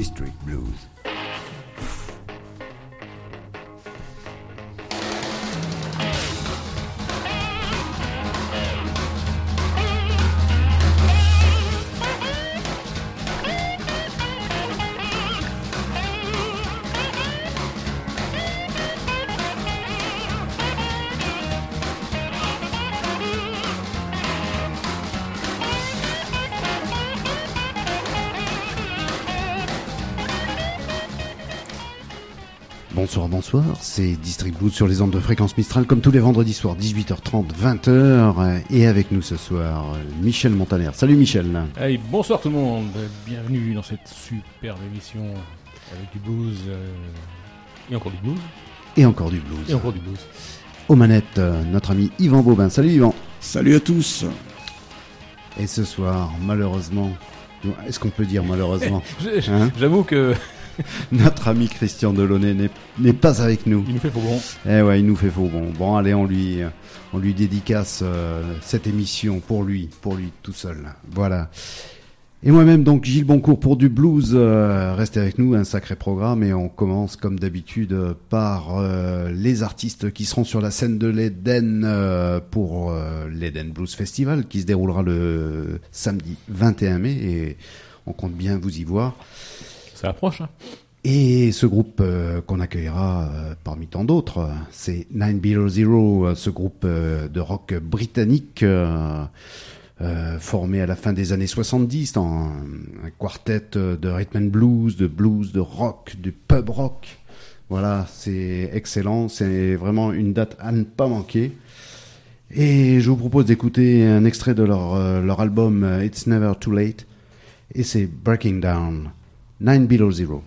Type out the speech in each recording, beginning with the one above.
District Blues. Bonsoir, c'est District Blues sur les ondes de fréquence Mistral, comme tous les vendredis soirs, 18h30, 20h, et avec nous ce soir, Michel Montaner. Salut Michel. Hey, bonsoir tout le monde, bienvenue dans cette superbe émission avec du blues, et encore du blues. Et encore du blues. Et encore du blues. Aux manettes, notre ami Yvan Bobin. Salut Yvan. Salut à tous. Et ce soir, malheureusement, est-ce qu'on peut dire malheureusement J'avoue que... Notre ami Christian Delaunay n'est pas avec nous. Il nous fait faux bon. Eh ouais, il nous fait faux bon. Bon, allez, on lui dédicace cette émission pour lui tout seul. Voilà. Et moi-même, donc, Gilles Boncourt pour du blues. Restez avec nous, un sacré programme. Et on commence, comme d'habitude, par les artistes qui seront sur la scène de l'Eden pour l'Eden Blues Festival, qui se déroulera le samedi 21 mai. Et on compte bien vous y voir. Ça approche, hein. Et ce groupe qu'on accueillera parmi tant d'autres, c'est 900, ce groupe de rock britannique formé à la fin des années 70, un quartet de rhythm and blues, de rock, de pub rock. Voilà, c'est excellent, c'est vraiment une date à ne pas manquer. Et je vous propose d'écouter un extrait de leur album It's Never Too Late, et c'est Breaking Down. 900.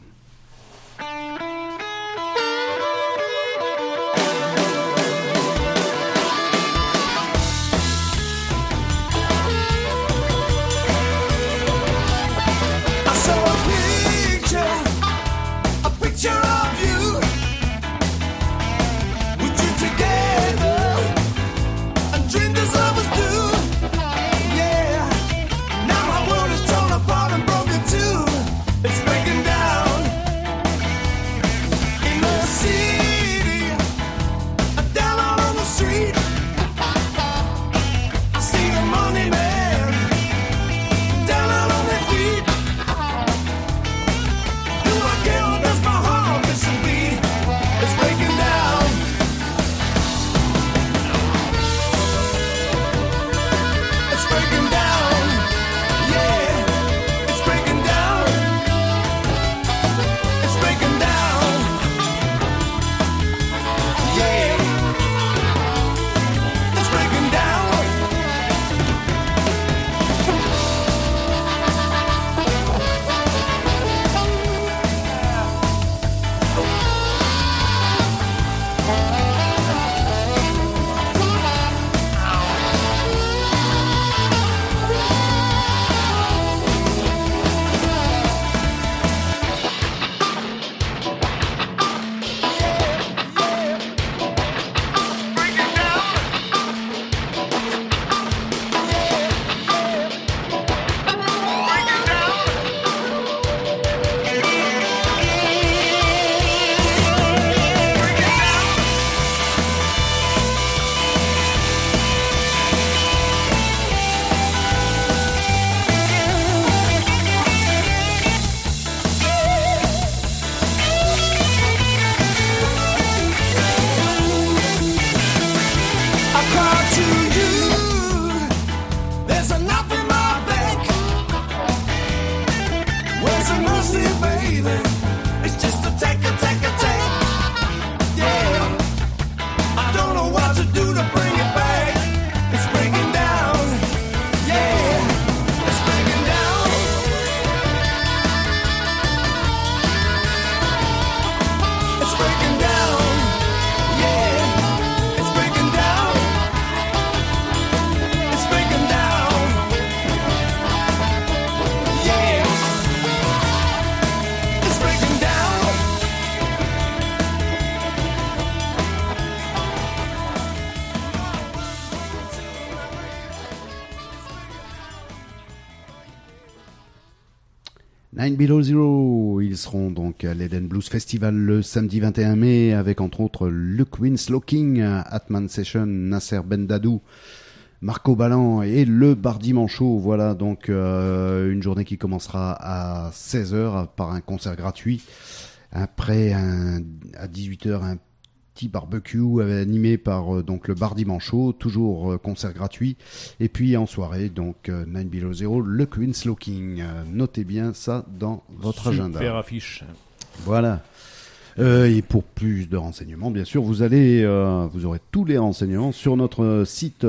Nine Below Zero, ils seront donc à l'Eden Blues Festival le samedi 21 mai avec entre autres Luke Winslow King, Atman Session, Nasser Bendadou, Marco Ballan et le Bardi Manchot. Voilà donc une journée qui commencera à 16h par un concert gratuit. Après à 18h un petit barbecue animé par donc le Bardi Manchot, toujours concert gratuit. Et puis en soirée donc Nine Below Zero, le Winslow King. Notez bien ça dans votre agenda. Super affiche. Voilà. Et pour plus de renseignements, bien sûr, vous aurez tous les renseignements sur notre site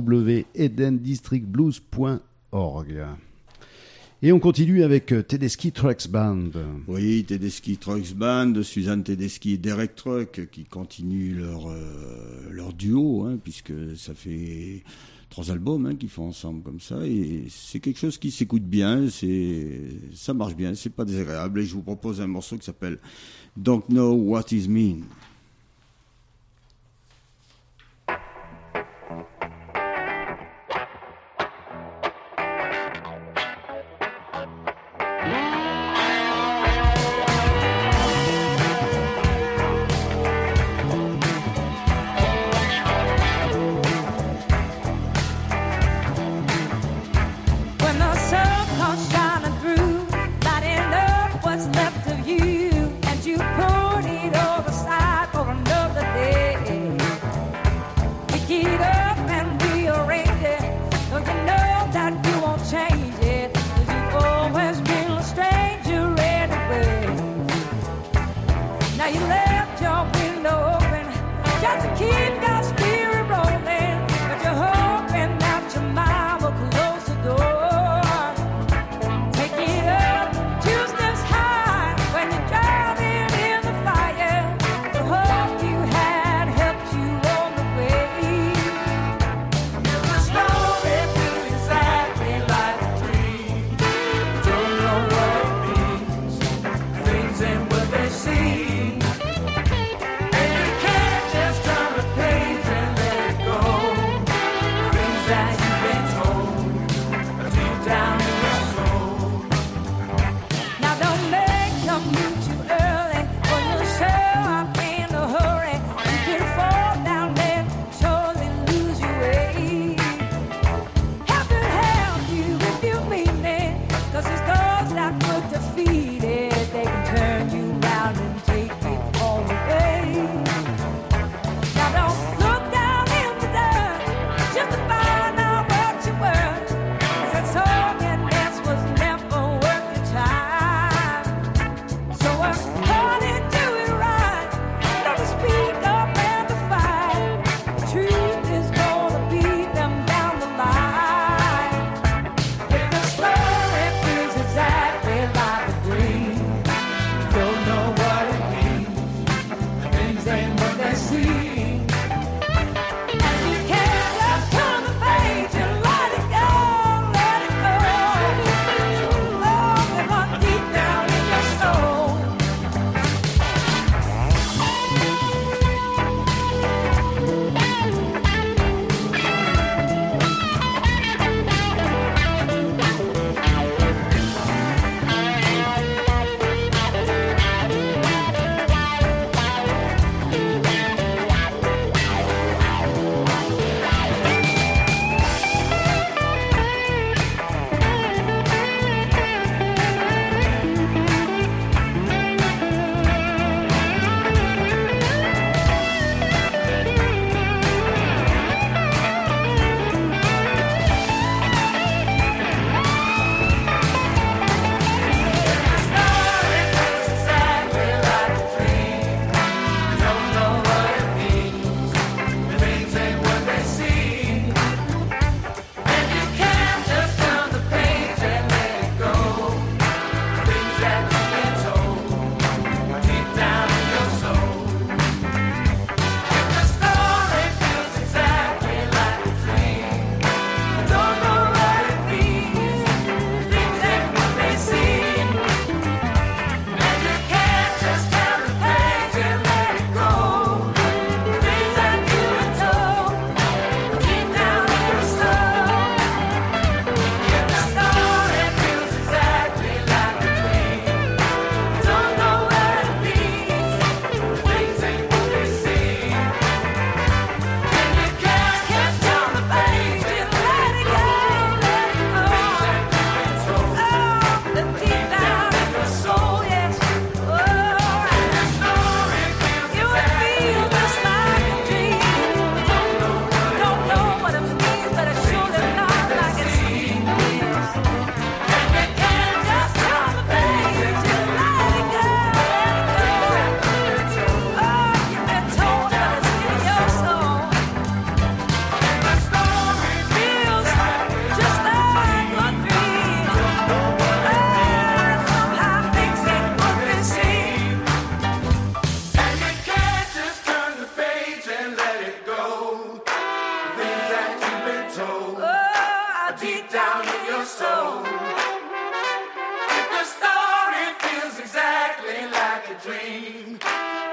www.edendistrictblues.org. Et on continue avec Tedeschi Trucks Band. Oui, Tedeschi Trucks Band, Suzanne Tedeschi et Derek Truck qui continuent leur duo, puisque ça fait 3 albums qu'ils font ensemble comme ça, et c'est quelque chose qui s'écoute bien, ça marche bien, c'est pas désagréable, et je vous propose un morceau qui s'appelle Don't Know What Is Mean. Left of you, and you put it over side.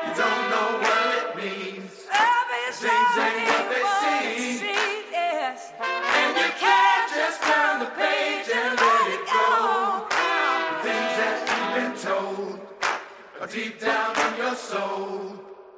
You don't know what it means. Things ain't what they seem. Yes. And you can't just turn the page and let it go. The things that you've been told are deep down in your soul.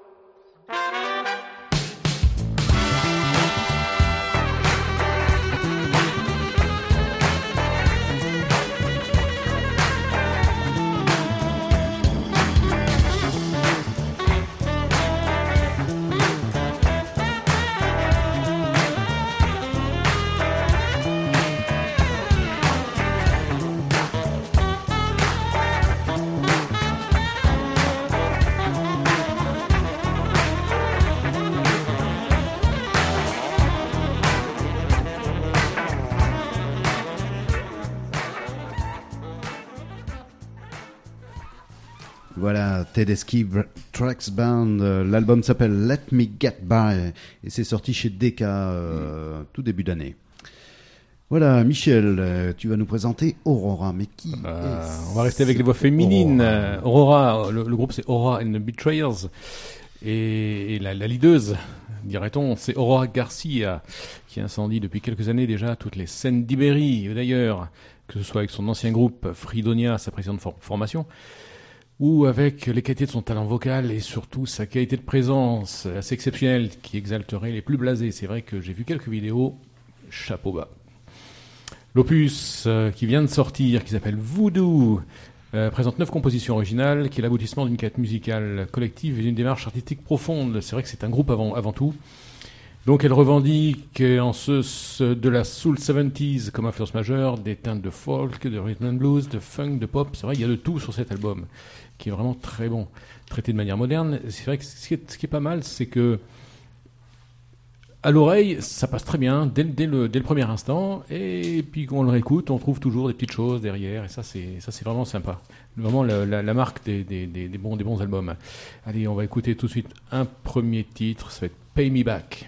Voilà, Tedeschi Trucks Band, l'album s'appelle Let Me Get By et c'est sorti chez Decca tout début d'année. Voilà, Michel, tu vas nous présenter Aurora, mais qui est on va rester avec les voix féminines. Aurora, le groupe c'est Aurora and the Betrayers et la leaduse, dirait-on, c'est Aurora Garcia qui incendie depuis quelques années déjà toutes les scènes d'Ibérie, d'ailleurs, que ce soit avec son ancien groupe Fridonia, sa précédente formation, ou avec les qualités de son talent vocal et surtout sa qualité de présence assez exceptionnelle qui exalterait les plus blasés. C'est vrai que j'ai vu quelques vidéos, chapeau bas. L'opus qui vient de sortir, qui s'appelle Voodoo, présente 9 compositions originales, qui est l'aboutissement d'une quête musicale collective et d'une démarche artistique profonde. C'est vrai que c'est un groupe avant tout. Donc elle revendique de la soul 70s comme influence majeure, des teintes de folk, de rhythm and blues, de funk, de pop. C'est vrai, il y a de tout sur cet album, qui est vraiment très bon, traité de manière moderne. C'est vrai que ce qui est pas mal, c'est que à l'oreille, ça passe très bien dès le premier instant, et puis quand on le réécoute, on trouve toujours des petites choses derrière, et ça c'est vraiment sympa. Vraiment la marque des bons albums. Allez, on va écouter tout de suite un premier titre, ça va être Pay Me Back.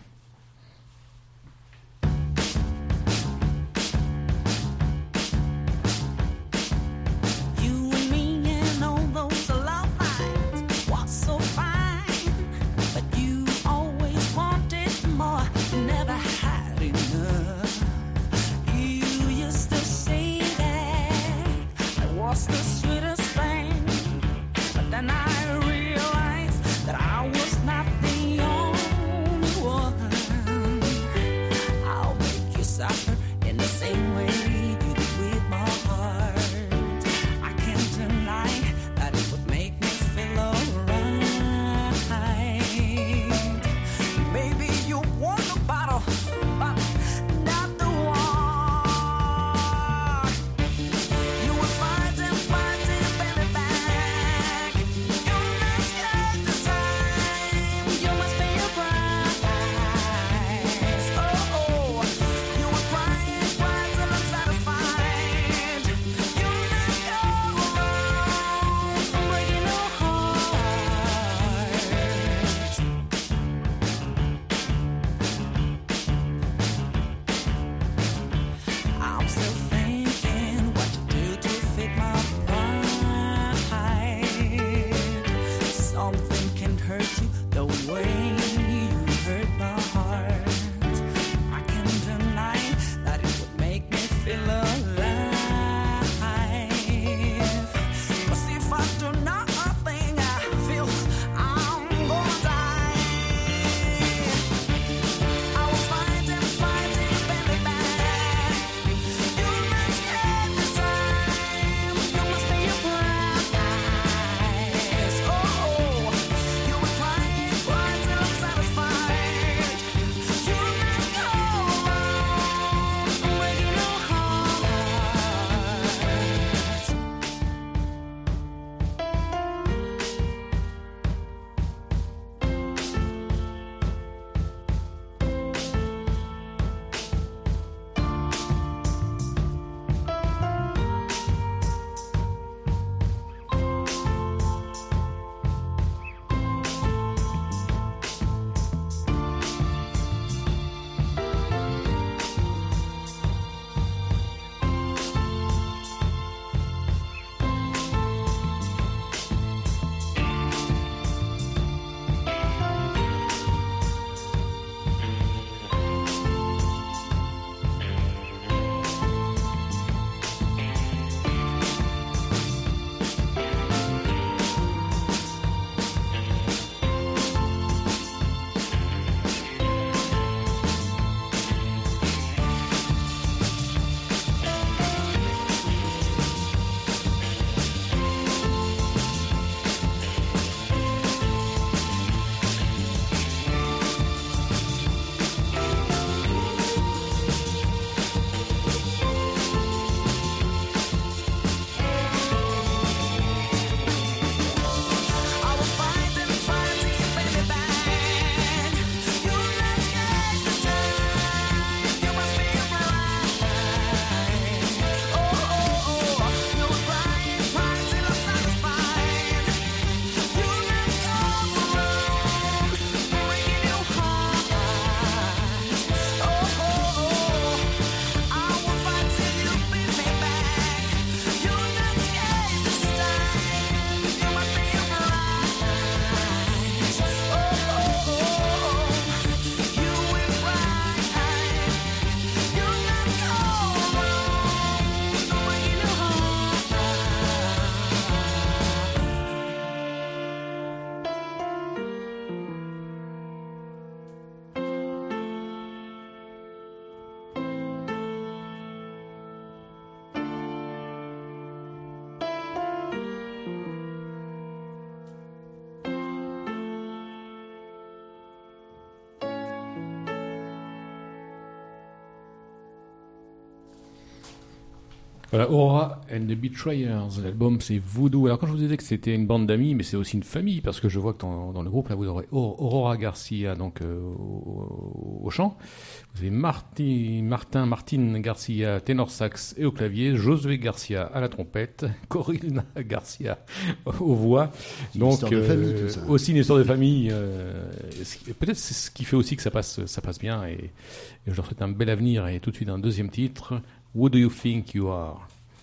Voilà, Aurora and the Betrayers. L'album, c'est Voodoo. Alors, quand je vous disais que c'était une bande d'amis, mais c'est aussi une famille, parce que je vois que dans le groupe, là, vous aurez Aurora Garcia, donc, au chant. Vous avez Martin Garcia, ténor sax et au clavier. Josué Garcia à la trompette. Corinna Garcia aux voix. Une histoire de famille, tout ça. Aussi une histoire de famille. Peut-être c'est ce qui fait aussi que ça passe bien. Et je leur souhaite un bel avenir. Et tout de suite, un deuxième titre. Who do you think you are?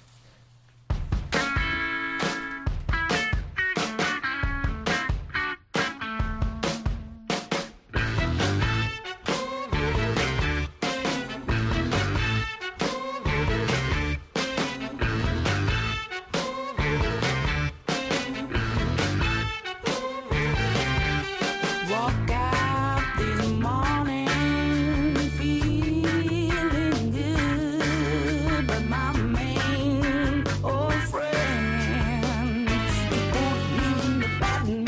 Walk out this morning, feeling good, but my main old friend, he put me in the bad mood.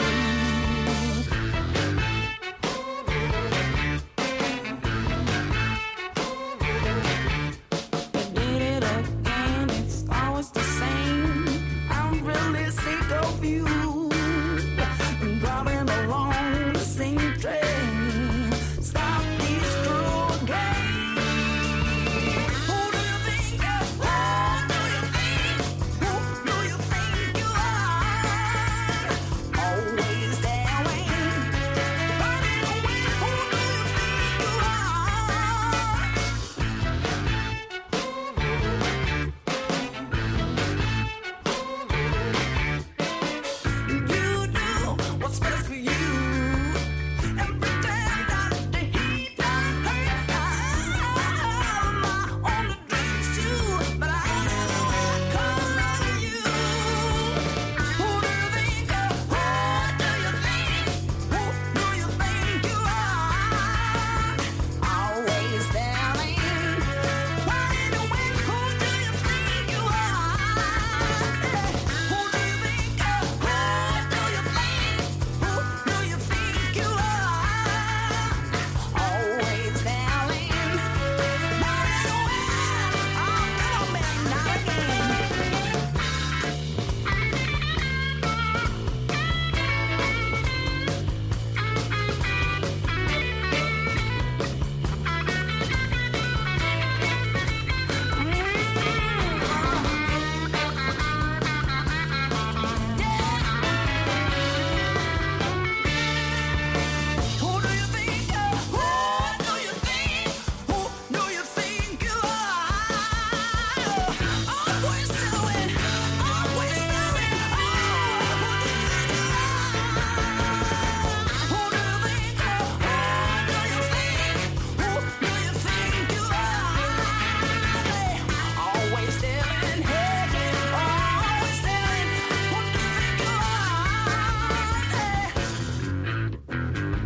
I did it again, it's always the same. I'm really sick of you. Driving along the same train. Stop this cruel game. Who do you think you are? Who do you think you are? Always there waiting, running away. Who do you think you are? You do what's best for you and pretend that the heat don't hurt. I own the dreams too, but I never call you. Who do you think you are? Who do you think you are? Always there, running away. Who do you think you are? Who do you think you are? Who do you think you are? Always there, running away. I'm coming out again. Who do you think you are? Who do you think you are? Always doing, always doing. Who do you think you are? Who do you think you are? Always telling, hey, always telling. Who do you think you are?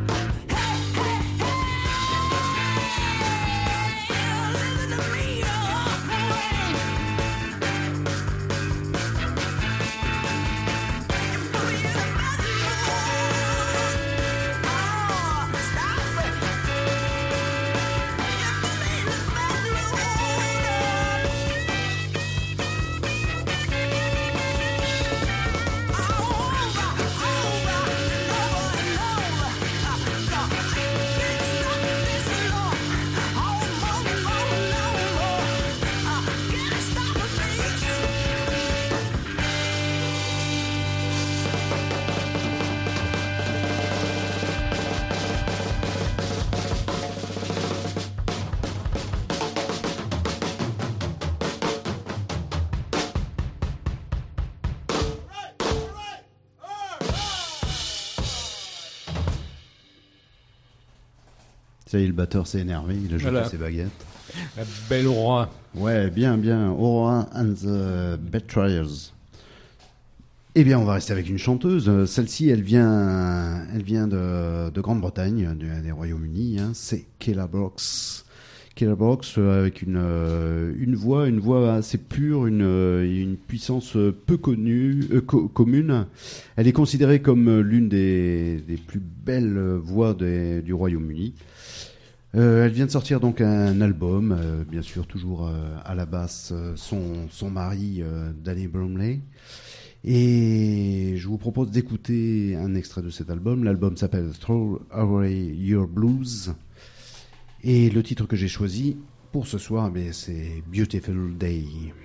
Ça y est, le batteur s'est énervé, il a jeté Voilà. ses baguettes. La belle Aurora. Ouais, bien. Aurora and the Betrayers. Eh bien, on va rester avec une chanteuse. Celle-ci, elle vient de Grande-Bretagne, des Royaumes-Unis. Hein. C'est Kayla Brooks. Kayla Brooks avec une voix assez pure, une puissance peu connue, commune. Elle est considérée comme l'une des plus belles voix du Royaume-Uni. Elle vient de sortir donc un album, bien sûr toujours à la basse son mari Danny Bromley. Et je vous propose d'écouter un extrait de cet album. L'album s'appelle Throw Away Your Blues. Et le titre que j'ai choisi pour ce soir, c'est Beautiful Day.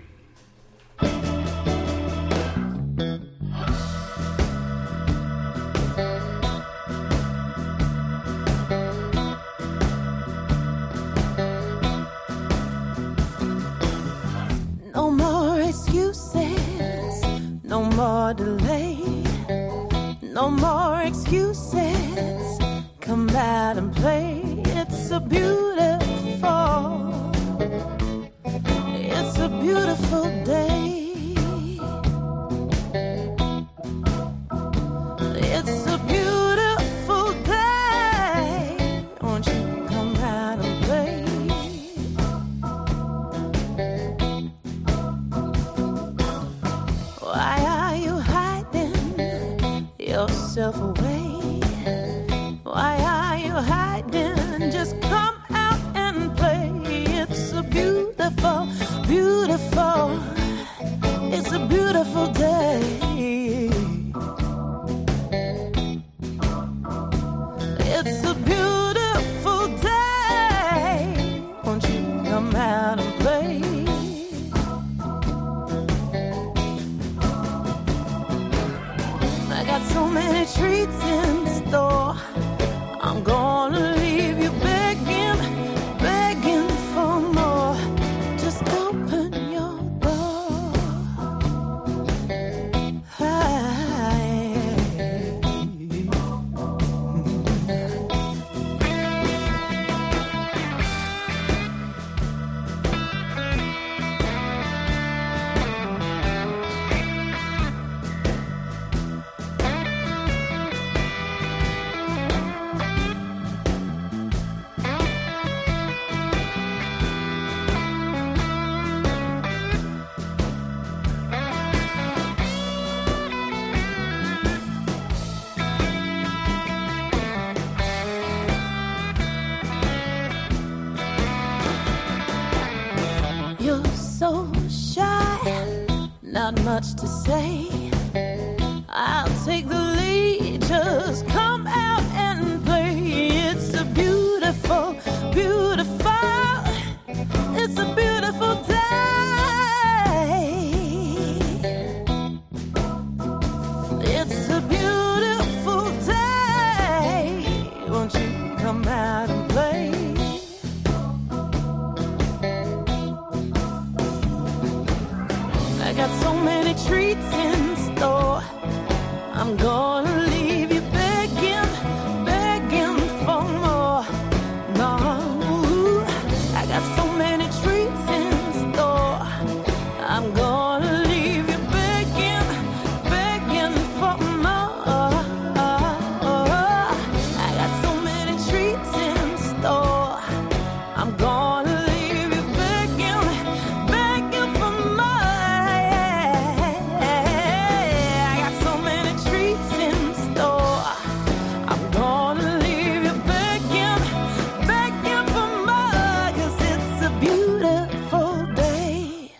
No more excuses, no more delay, no more excuses. Come out and play. It's a beautiful day. It's a beautiful day. Won't you come out and play? Why are you hiding yourself away? Why are you hiding? Just come out and play. It's a beautiful, beautiful, it's a beautiful day. It's a beautiful day. Won't you come out and play? I got so many treats in store. I'm gonna leave you begging, begging for more. Just open your door. You're so shy, not much to say. I'll take the lead, just come out and play. It's a beautiful, beautiful, it's a beautiful day. It's a beautiful day. Won't you come out and play? I got so many treats in store. I'm gonna leave you begging, begging for more. No, I got so many treats in store. I'm gonna leave you begging, begging for more. I got so many treats in store. I'm gonna leave you begging, begging for more. I got so many treats in store. I'm gonna leave you begging, begging for more. 'Cause it's a beautiful day.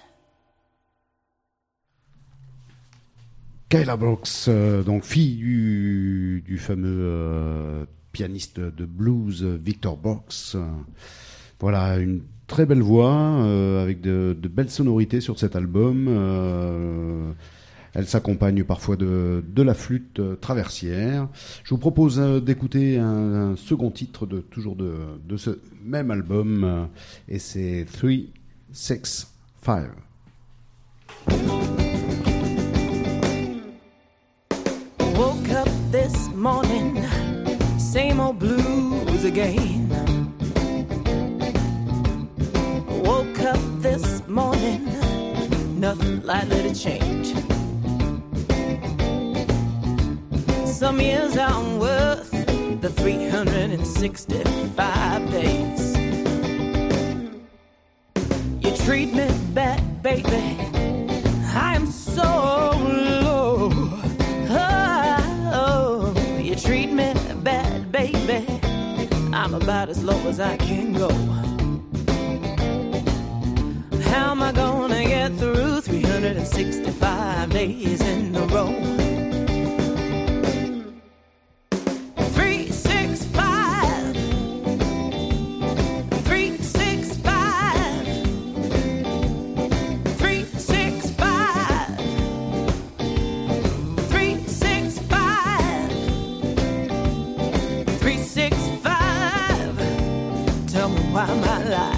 Kyla Brooks, donc fille du fameux pianiste de blues Victor Brooks. Voilà, une très belle voix avec de belles sonorités sur cet album. Elle s'accompagne parfois de la flûte traversière. Je vous propose d'écouter un second titre toujours de ce même album, et c'est 3, 6, 5. Woke up this morning, same old blues again. Woke up this morning, nothing likely to change. Some years aren't worth the 365 days. You treat me bad, baby, I am so low. Oh, you treat me bad, baby, I'm about as low as I can go. How am I gonna get through 365 days in a row? 365 365 365 365 365. Tell me why am I alive?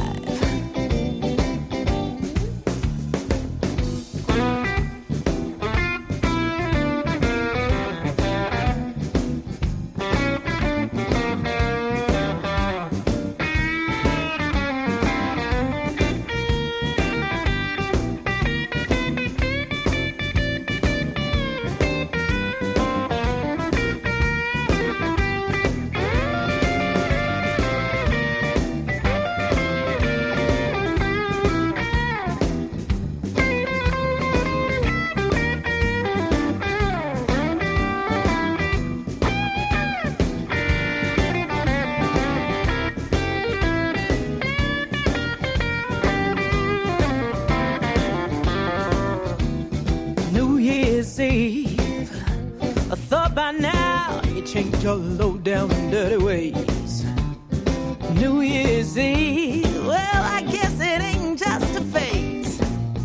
New Year's Eve, I thought by now you changed your low down and dirty ways. New Year's Eve, well, I guess it ain't just a phase.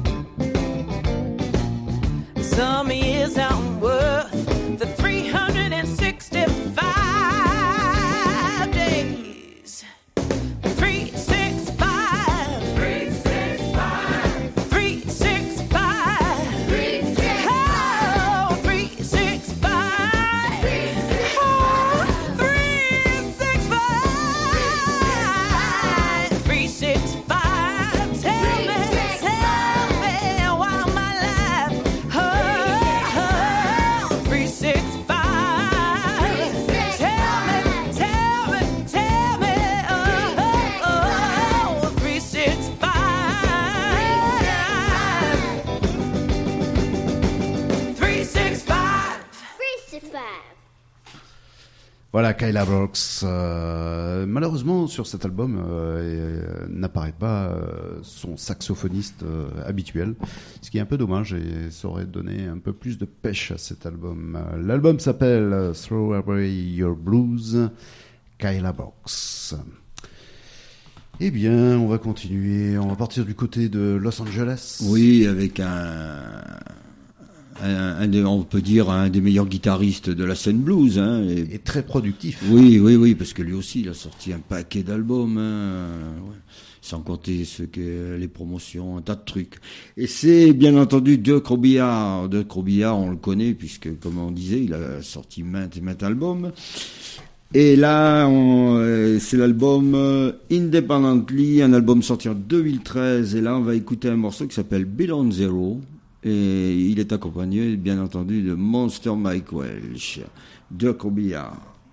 Some years aren't worth the 365 days. 365 365 365 Oh, 365 Oh, 365 365. Tell me why am I alive? Oh, 365. Tell me, oh, 365. 365. 365. Voilà, Kyla Brooks. Malheureusement, sur cet album, n'apparaît pas son saxophoniste habituel, ce qui est un peu dommage et ça aurait donné un peu plus de pêche à cet album. L'album s'appelle Throw Away Your Blues, Kyla Brooks. Eh bien, on va continuer. On va partir du côté de Los Angeles. Oui, avec on peut dire un des meilleurs guitaristes de la scène blues. Hein, Et très productif. oui, parce que lui aussi, il a sorti un paquet d'albums, ouais. Sans compter les promotions, un tas de trucs. Et c'est bien entendu Dirk Robillard. Dirk Robillard, on le connaît, puisque, comme on disait, il a sorti maintes et maintes albums. Et là, c'est l'album Independently, un album sorti en 2013. Et là, on va écouter un morceau qui s'appelle Below Zero. Et il est accompagné, bien entendu, de Monster Mike Welch, Dirk Robillard.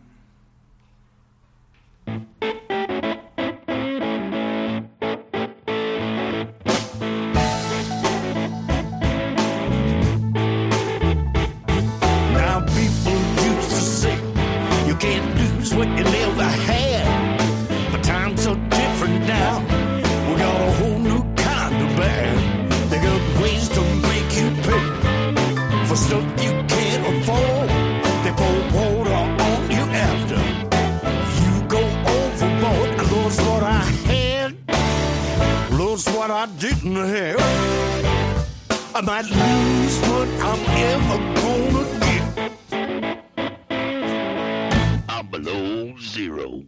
Now people used to say you can't lose what you never had, but times are different now. We got a whole new kind of bad. They got ways to make you pay for stuff you can't afford. They pour water on you after you go overboard. I lost what I had, lost what I didn't have. I might lose what I'm ever gonna get. I'm below zero.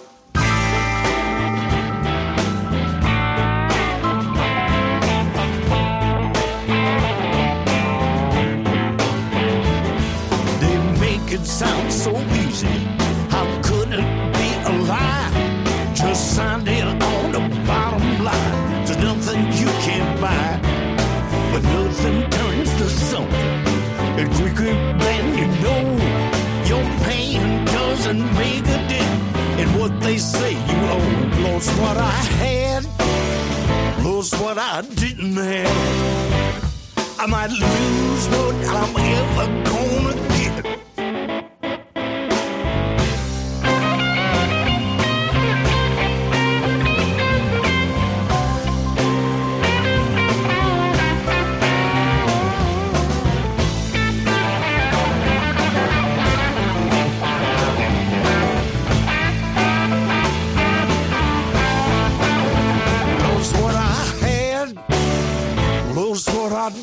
They make it sound so easy. How could it be a lie? Just signed in on the bottom line. There's nothing you can't buy. But nothing turns to something and quicker than you know. Your pain doesn't make a dent in what they say you owe. Lost what I had, lost what I didn't have. I might lose what I'm ever gonna get.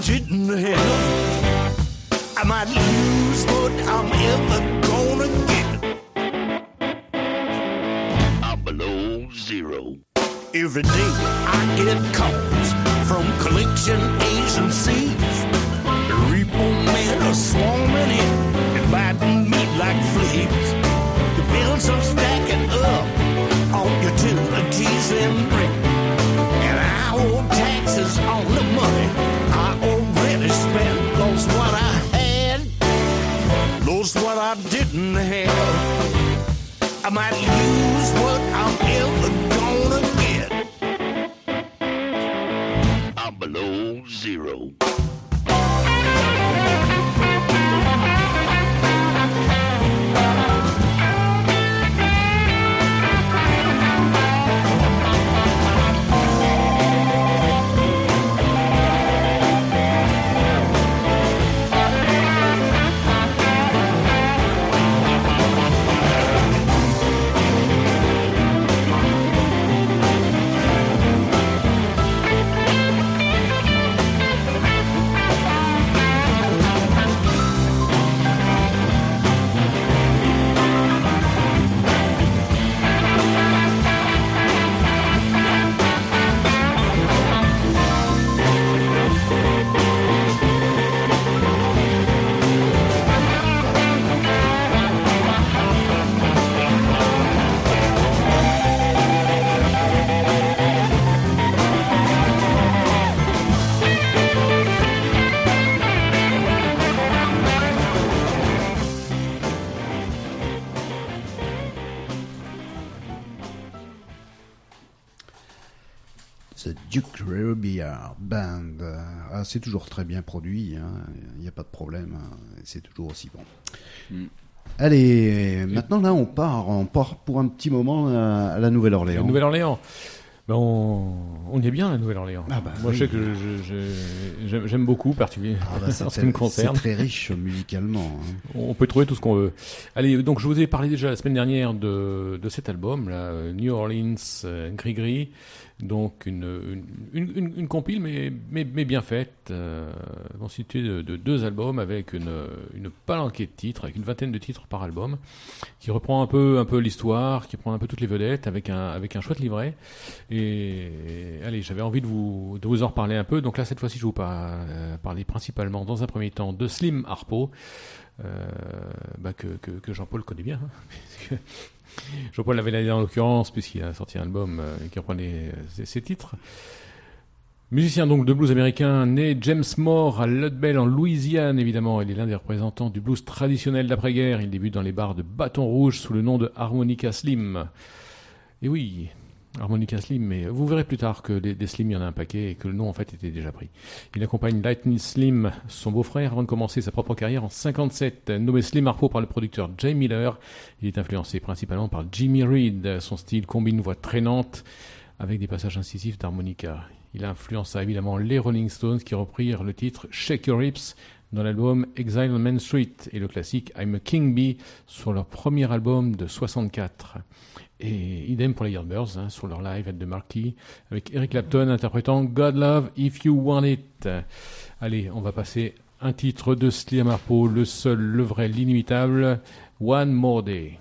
didn't have, I might lose what I'm ever gonna get. I'm below zero. Every day I get calls from collection agencies. The repo men are swarming in and biting me like fleas. The bills are stacking up on utilities and rent, and I owe taxes on the money I already spent. Lost what I had, lost what I didn't have. I might lose what I'm ever gonna get. I'm below zero. The Duke Robillard Band. Ah, c'est toujours très bien produit, il n'y a pas de problème, c'est toujours aussi bon. Allez, maintenant là on part pour un petit moment à la Nouvelle-Orléans. La Nouvelle-Orléans. Ben, on y est bien, la Nouvelle-Orléans. Ah bah, moi, oui. je sais que j'aime beaucoup, particulièrement Ah bah, en ce qui me concerne. C'est très riche musicalement. On peut trouver tout ce qu'on veut. Allez, donc je vous ai parlé déjà la semaine dernière de cet album, là, New Orleans Gris-Gris. Donc une compile, mais bien faite, constituée de deux albums avec une palanquée de titres, avec une vingtaine de titres par album, qui reprend un peu l'histoire, qui prend un peu toutes les vedettes, avec un chouette livret. Et allez, j'avais envie de vous en reparler un peu. Donc là, cette fois-ci, je vais vous parler principalement, dans un premier temps, de Slim Harpo, que Jean-Paul connaît bien, hein, puisque Jean-Paul l'avait l'année en l'occurrence, puisqu'il a sorti un album qui reprenait ses titres. Musicien donc de blues américain, né James Moore à Ludbell en Louisiane, évidemment. Il est l'un des représentants du blues traditionnel d'après-guerre. Il débute dans les bars de Bâton Rouge sous le nom de Harmonica Slim. Et oui, Harmonica Slim, mais vous verrez plus tard que des Slim, il y en a un paquet et que le nom en fait était déjà pris. Il accompagne Lightning Slim, son beau-frère, avant de commencer sa propre carrière en 57. Nommé Slim Harpo par le producteur Jay Miller, il est influencé principalement par Jimmy Reed. Son style combine une voix traînante avec des passages incisifs d'harmonica. Il influença évidemment les Rolling Stones qui reprirent le titre Shake Your Hips dans l'album Exile on Main Street et le classique I'm a King Bee sur leur premier album de 64. Et idem pour les Yardbirds, sur leur live at the Marquee, avec Eric Clapton interprétant God Love If You Want It. Allez, on va passer un titre de Slim Harpo, le seul, le vrai, l'inimitable, One More Day.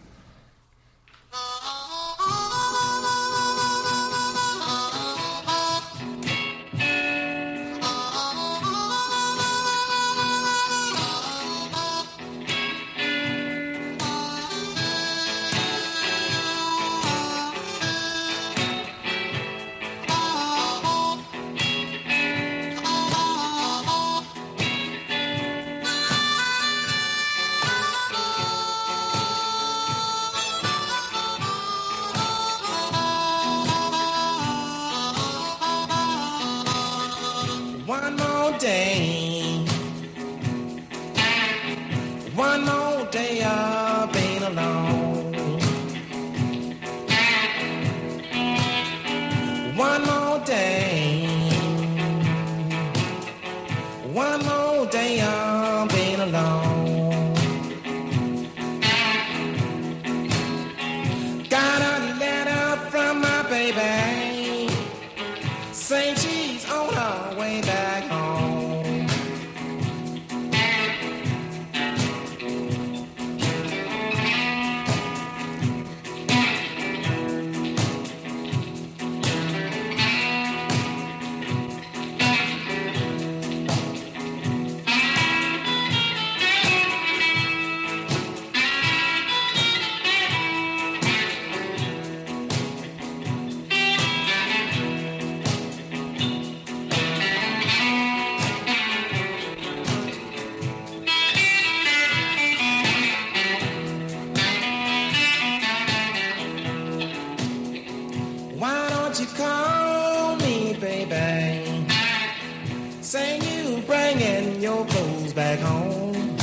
back home.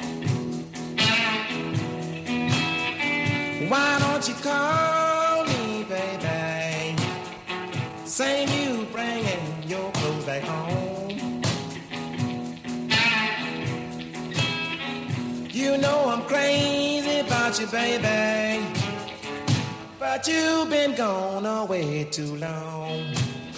Why don't you call me, baby? Same you bringing your clothes back home. You know I'm crazy about you, baby, but you've been gone away too long.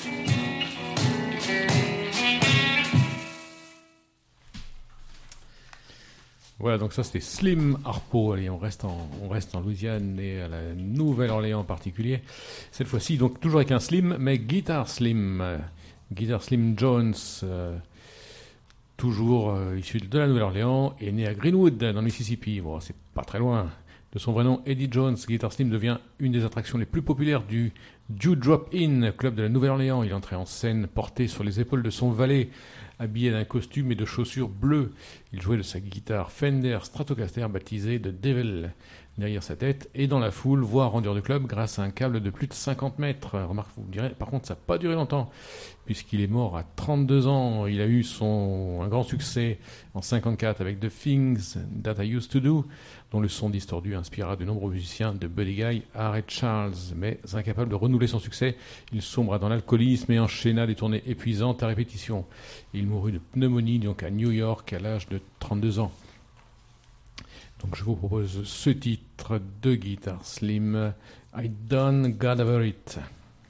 Voilà, donc ça c'était Slim Harpo. Allez, on reste en Louisiane et à la Nouvelle-Orléans en particulier. Cette fois-ci, donc toujours avec un Slim, mais Guitar Slim. Guitar Slim Jones, toujours issu de la Nouvelle-Orléans, est né à Greenwood, dans le Mississippi. Bon, c'est pas très loin. De son vrai nom, Eddie Jones, Guitar Slim devient une des attractions les plus populaires du Dewdrop Inn, club de la Nouvelle-Orléans. Il entrait en scène porté sur les épaules de son valet, habillé d'un costume et de chaussures bleues. Il jouait de sa guitare Fender Stratocaster baptisée The Devil derrière sa tête et dans la foule, voire en dehors du club grâce à un câble de plus de 50 mètres. Remarque, vous me direz, par contre, ça n'a pas duré longtemps puisqu'il est mort à 32 ans. Il a eu un grand succès en 54 avec The Things That I Used to Do, dont le son distordu inspira de nombreux musiciens de Buddy Guy à Ray Charles. Mais incapable de renouveler son succès, il sombra dans l'alcoolisme et enchaîna des tournées épuisantes à répétition. Il mourut de pneumonie donc à New York à l'âge de 32 ans. Donc je vous propose ce titre de Guitar Slim, I Done Got Over It.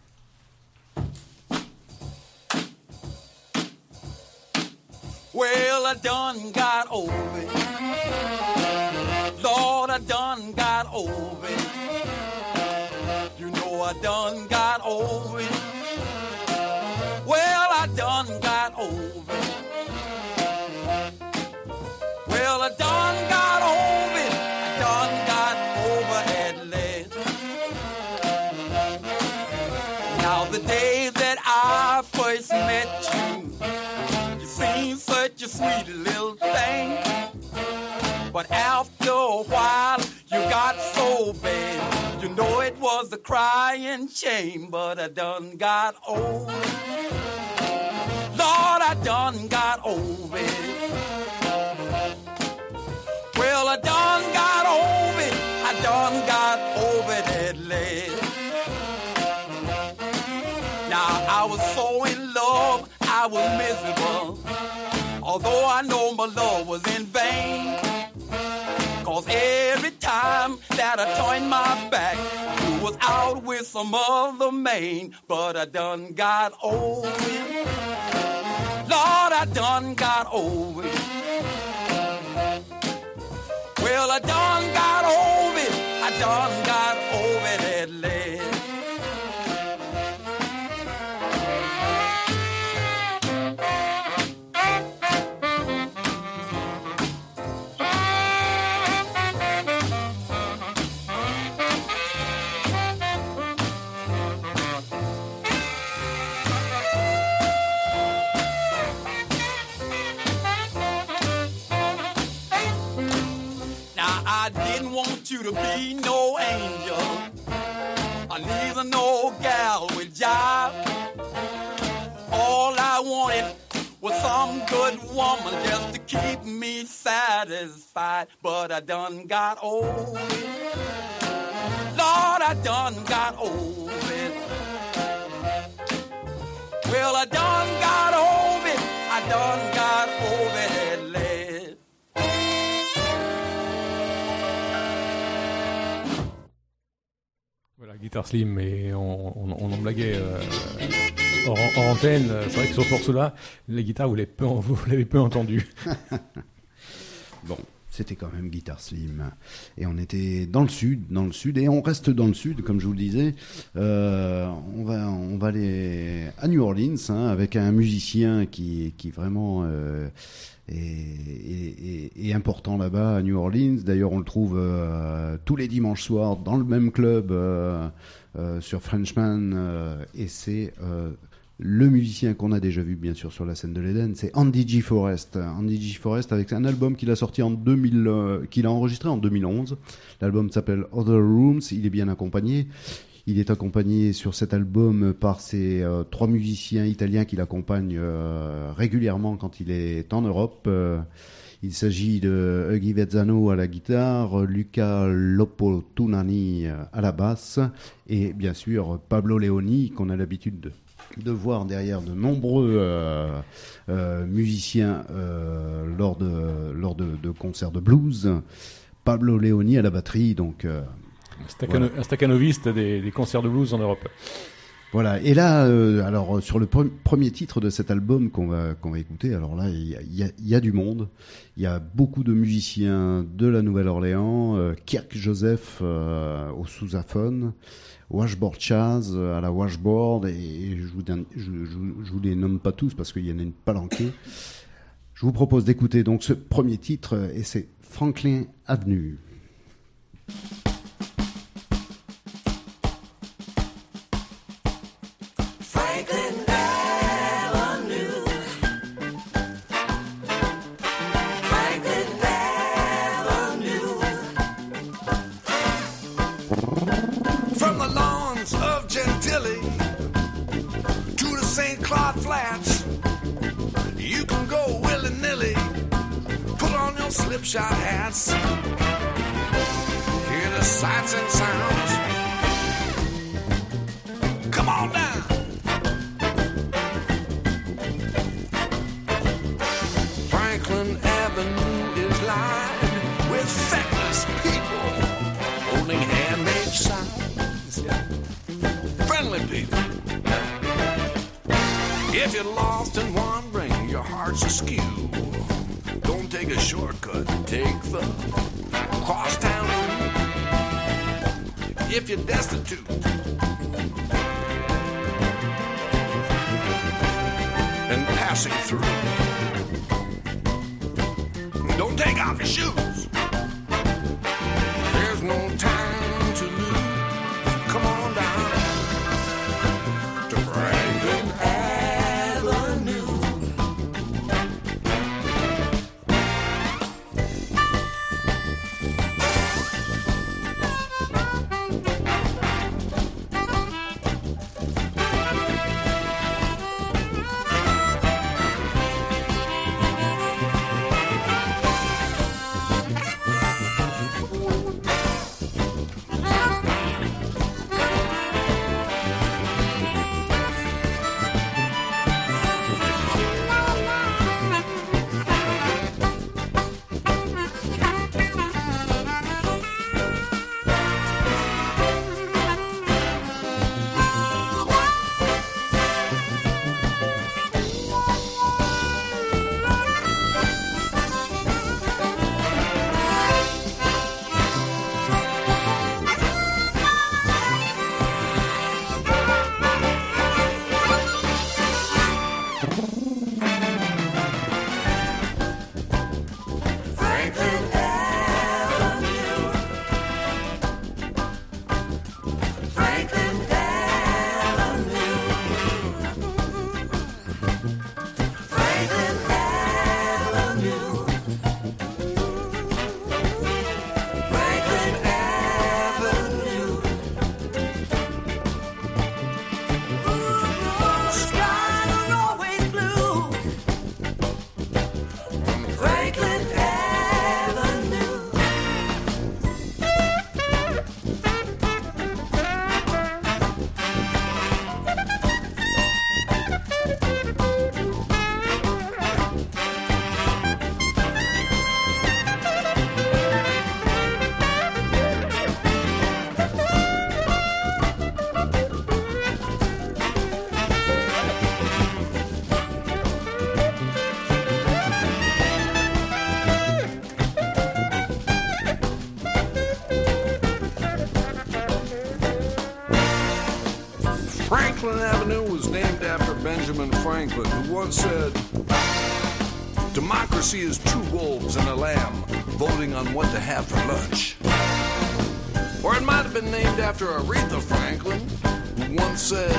Well, I done got over it. Lord, I done got over it. You know I done got over it. Well, I done got over it. Well, I done got over it. I done got over at last. Now the day that I first met you, you seemed such a sweet little thing. But after a while, you got so bad. You know it was a crying shame, but I done got over it. Lord, I done got over it. Well, I done got over it. I done got over it at last. Now, I was so in love, I was miserable. Although I know my love was in vain. 'Cause every time that I turned my back, you was out with some other man. But I done got over it. Lord, I done got over it. Well, I done got over it. I done got over it at last. I didn't want you to be no angel, or neither no gal with jive. All I wanted was some good woman just to keep me satisfied. But I done got over it. Lord, I done got over it. Well, I done got over it. I done got over it at last. Voilà, Guitar Slim, et on en blaguait hors antenne. C'est vrai que sur ce morceau-là, la guitare, vous l'avez peu entendu. Bon, c'était quand même Guitar Slim. Et on était dans le sud, et on reste dans le sud, comme je vous le disais. On va aller à New Orleans, hein, avec un musicien qui vraiment est important là-bas à New Orleans. D'ailleurs, on le trouve tous les dimanches soirs dans le même club sur Frenchman, et c'est le musicien qu'on a déjà vu bien sûr sur la scène de l'Eden, c'est Andy G. Forrest. Andy G. Forrest avec un album qu'il a sorti qu'il a enregistré en 2011. L'album s'appelle Other Rooms. Il est bien accompagné. Il est accompagné sur cet album par ces 3 musiciens italiens qui l'accompagnent régulièrement quand il est en Europe. Il s'agit de Huggy Vezzano à la guitare, Luca Lopotunani à la basse et bien sûr Pablo Leoni qu'on a l'habitude de voir derrière de nombreux musiciens lors de concerts de blues. Pablo Leoni à la batterie, donc Un staccanoviste des concerts de blues en Europe. voilà. Et là, alors sur le premier titre de cet album qu'on va écouter, alors là il y a du monde, il y a beaucoup de musiciens de la Nouvelle-Orléans, Kirk Joseph au sousaphone, Washboard Chaz à la washboard, et je vous les nomme pas tous parce qu'il y en a une palanquée. Je vous propose d'écouter donc ce premier titre et c'est Franklin Avenue. Franklin Avenue. Franklin Avenue. From the lawns of Gentilly to the St. Cloud Flats, you can go willy-nilly, put on your slipshod hats, hear the sights and sounds. Come on down. Franklin Avenue is lined with feckless people holding handmade signs. Friendly people. If you're lost and wandering, your heart's askew, don't take a shortcut, take the crosstown route. If you're destitute, and passing through, don't take off your shoes. There's no time to lose. Come on down to Franklin Avenue. Franklin Avenue. Franklin Avenue. Franklin Avenue. Franklin Avenue. Skies are always blue. Franklin Avenue. Franklin Avenue was named after Benjamin Franklin, who once said, "Democracy is 2 wolves and a lamb voting on what to have for lunch." Or it might have been named after Aretha Franklin, who once said,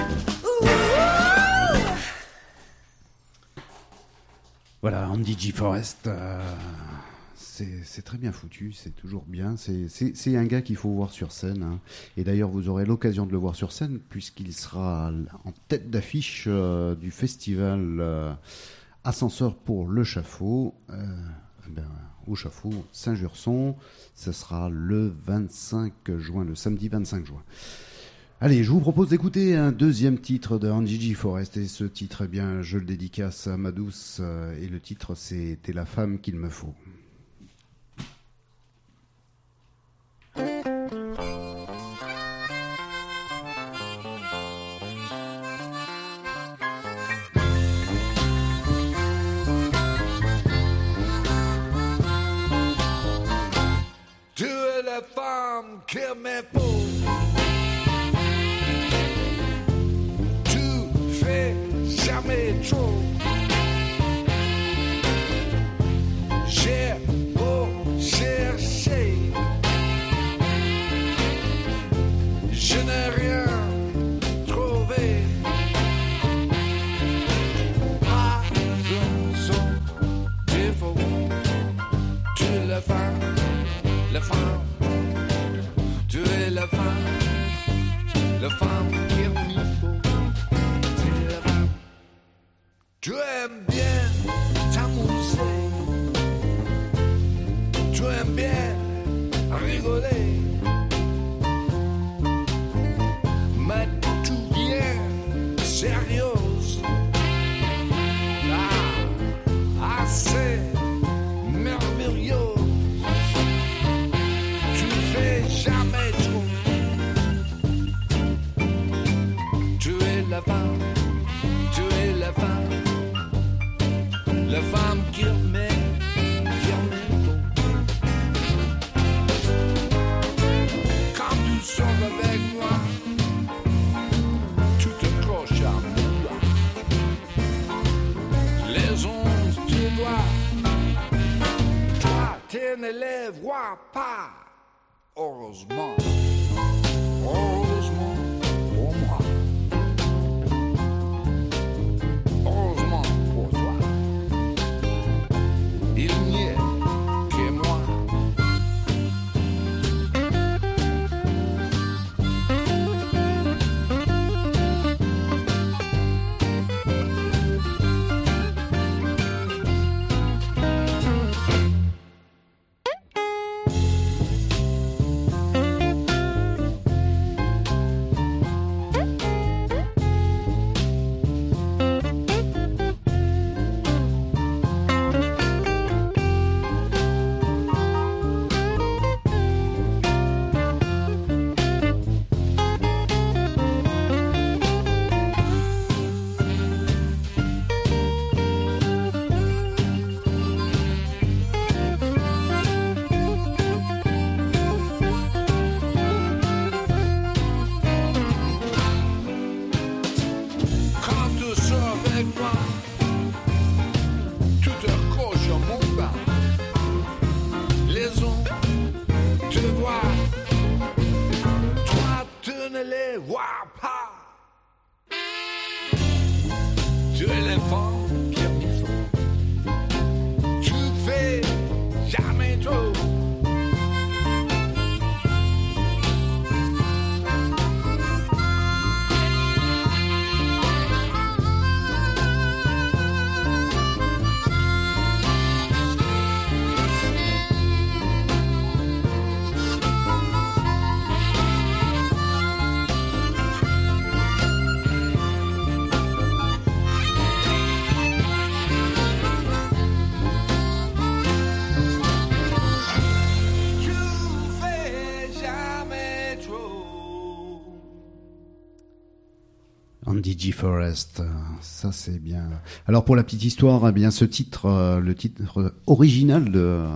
Voilà, Andy G. Forrest, c'est très bien foutu, c'est toujours bien. C'est un gars qu'il faut voir sur scène. Hein. Et d'ailleurs, vous aurez l'occasion de le voir sur scène, puisqu'il sera en tête d'affiche du festival Ascenseur pour le Chafaud, au Chafaud Saint-Jurson. Ce sera le 25 juin, le samedi 25 juin. Allez, je vous propose d'écouter un deuxième titre de Andy G. Forrest. Et ce titre, eh bien, je le dédicace à ma douce. Et le titre, c'est « T'es la femme qu'il me faut ». Tu es la femme qu'il me faut. Tu fais jamais trop. J'ai beau chercher, je n'ai rien trouvé. Pas un son défaut. Tu es la femme. La femme, tu es la femme qu'il me faut. Tu es la femme. Tu aimes bien t'amuser, tu aimes bien rigoler, mais tout bien sérieuse. Ah, assez merveilleux. Jamais trop. Tu es la femme, tu es la femme qui m'aime, quand tu sors avec moi, tu te cloches à moi. Les 11 tu dois, toi tu ne les vois pas. Heureusement, heureusement pour moi, heureusement pour toi, il n'y est que moi. Andy G. Forrest, ça c'est bien. Alors pour la petite histoire, eh bien ce titre, le titre original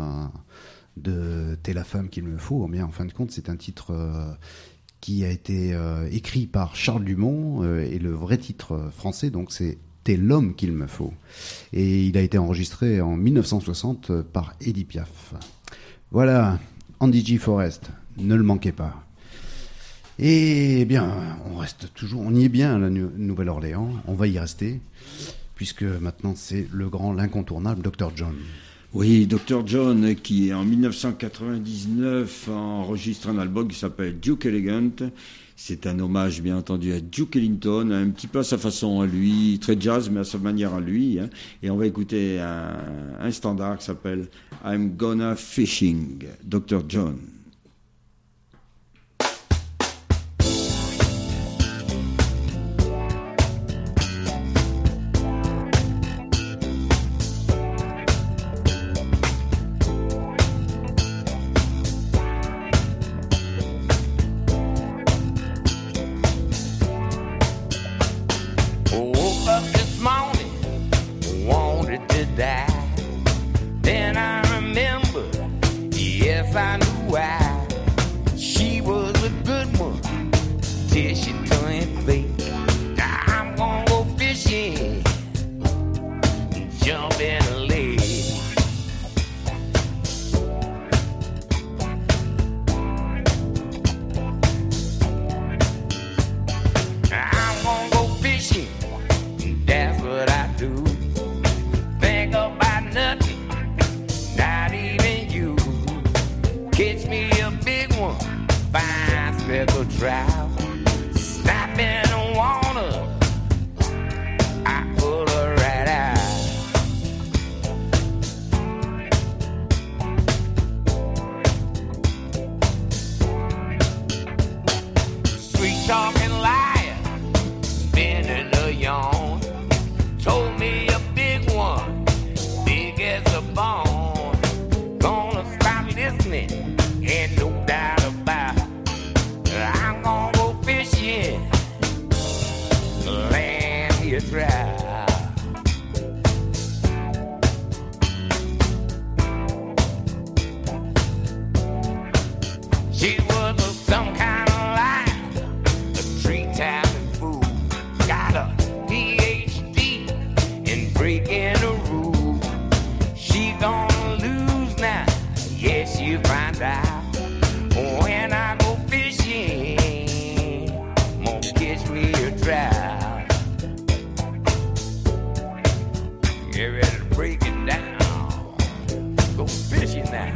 de T'es la femme qu'il me faut, eh bien en fin de compte c'est un titre qui a été écrit par Charles Dumont et le vrai titre français donc c'est T'es l'homme qu'il me faut. Et il a été enregistré en 1960 par Edith Piaf. Voilà, Andy G. Forrest, ne le manquez pas. Et bien, on y est bien à la Nouvelle-Orléans, on va y rester, puisque maintenant c'est le grand, l'incontournable Dr. John. Oui, Dr. John, qui en 1999 enregistre un album qui s'appelle Duke Elegant. C'est un hommage, bien entendu, à Duke Ellington, un petit peu à sa façon à lui, très jazz, mais à sa manière à lui. Hein. Et on va écouter un standard qui s'appelle I'm Gonna Fishing, Dr. John. Woke up this morning, wanted to die. Then I remembered, yes, I knew why. She was a good one till she turned fake. Now I'm gonna go fishing, jump in a lake. I'm gonna go fishing, that's what I do. Think about nothing, not even you. Catch me a big one, fine speckled trout. Stop in the water, I pull her right out. Sweet talking liar, spinning a yarn. Told me a big one, big as a bone. Gonna stop listening, and no doubt about it. I'm gonna go fishing, land me a trout. She was some kind of liar, a tree-tapping fool. Got a PhD in breaking the rules. She gonna lose now, yes, you find out. When I go fishing, gonna catch me a trout. Get ready to break it down. Go fishing now.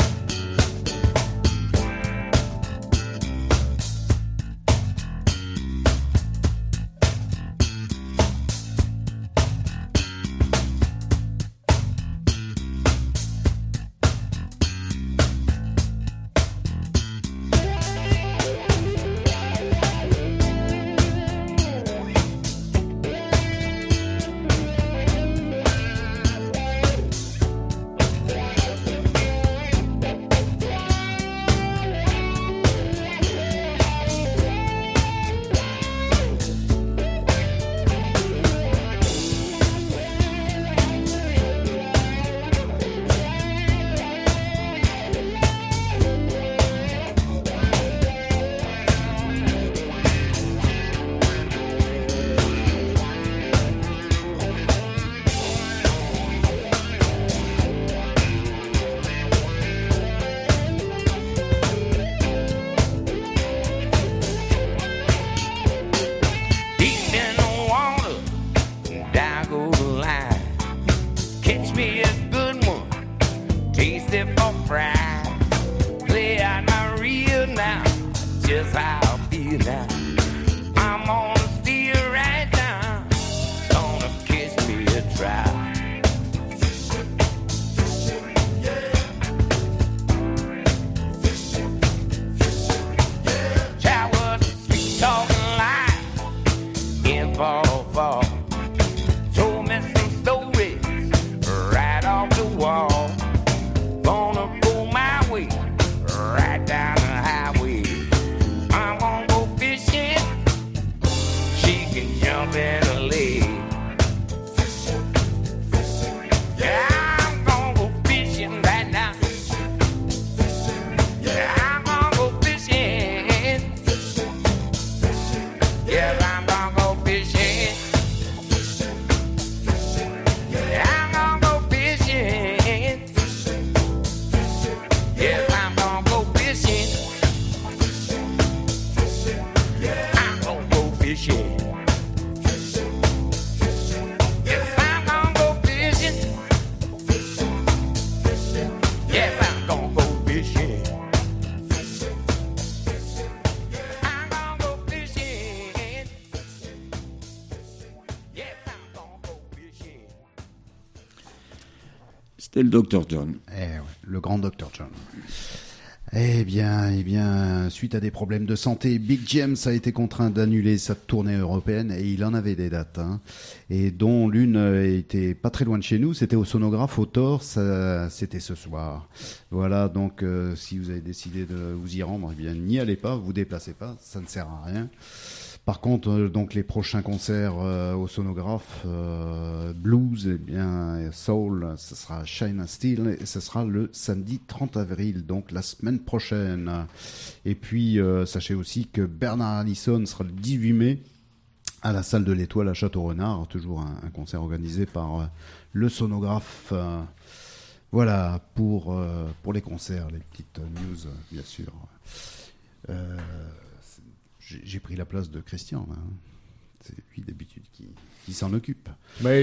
Deep in the water, down go the line. Catch me a good one, taste it for fried. Play out my reel now, just how I feel now. I'm gonna steer right now, gonna catch me a trout. Trout was a sweet talking lie in fall. Told me some stories right off the wall. Gonna go my way, right down the highway. I'm gonna go fishing, she can jump in a lake. Yeah, I'm gonna go fishing right now. Yeah, I'm gonna go fishing. Yeah, I'm gonna go fishing. Yeah, I'm gonna go fishing. Yes, I'm gonna go fishing. I'm gonna go fishing. Yes, I'm gonna go fishing. C'était le Dr. John. Ouais, le grand Dr. John. Eh bien, suite à des problèmes de santé, Big James a été contraint d'annuler sa tournée européenne et il en avait des dates, hein, et dont l'une était pas très loin de chez nous, c'était au Sonographe au Thor, ça, c'était ce soir. Voilà, donc si vous avez décidé de vous y rendre, eh bien n'y allez pas, vous déplacez pas, ça ne sert à rien. Par contre, donc les prochains concerts au Sonographe, blues, eh bien soul, ce sera China Steel et ce sera le samedi 30 avril, donc la semaine prochaine. Et puis sachez aussi que Bernard Allison sera le 18 mai à la salle de l'Étoile à Château-Renard, toujours un concert organisé par le Sonographe. Voilà pour les concerts, les petites news, bien sûr. J'ai pris la place de Christian, là. C'est lui d'habitude qui s'en occupe. Mais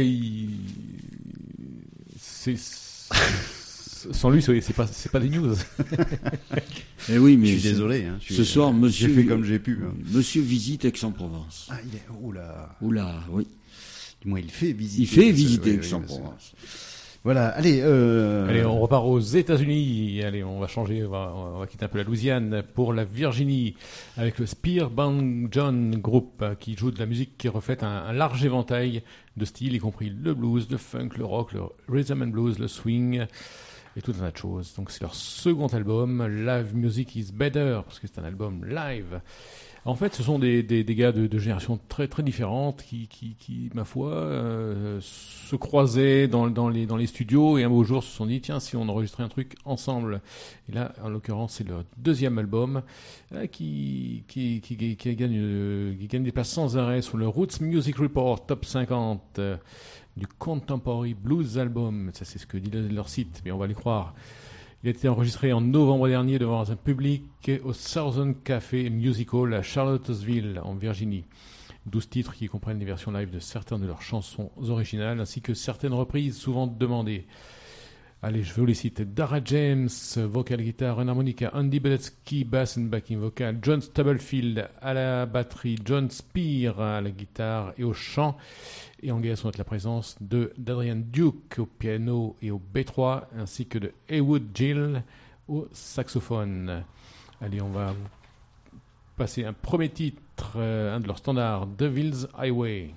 sans lui, c'est pas des news. Eh oui, mais je suis désolé. Hein, ce soir, monsieur, j'ai fait comme j'ai pu. Hein. Monsieur visite Aix-en-Provence. Ah, il est oula. Oula, oui. Du moins, il fait visiter. Il fait visiter oui, Aix-en-Provence. Voilà, allez. Allez, on repart aux États-Unis. Allez, on va changer, on va quitter un peu la Louisiane pour la Virginie avec le Spear Band John Group qui joue de la musique qui reflète un large éventail de styles, y compris le blues, le funk, le rock, le rhythm and blues, le swing et tout un tas de choses. Donc c'est leur second album, Live Music is Better, parce que c'est un album live. En fait, ce sont des gars de générations très très différentes qui ma foi, se croisaient dans les studios et un beau jour se sont dit tiens, si on enregistrait un truc ensemble. Et là, en l'occurrence, c'est leur deuxième album qui gagne des places sans arrêt sur le Roots Music Report Top 50 du Contemporary Blues Album. Ça, c'est ce que dit leur site, mais on va les croire. Il a été enregistré en novembre dernier devant un public au Southern Café Music Hall à Charlottesville, en Virginie. 12 titres qui comprennent les versions live de certaines de leurs chansons originales, ainsi que certaines reprises souvent demandées. Allez, je vous les cite. Dara James, vocal, guitare, harmonica, Andy Beletsky, bass and backing vocal, John Stubblefield à la batterie, John Spear à la guitare et au chant. Et en guest, on note la présence d'Adrian Duke au piano et au B3, ainsi que de Heywood Gill au saxophone. Allez, on va passer un premier titre, un de leurs standards, Devil's Highway.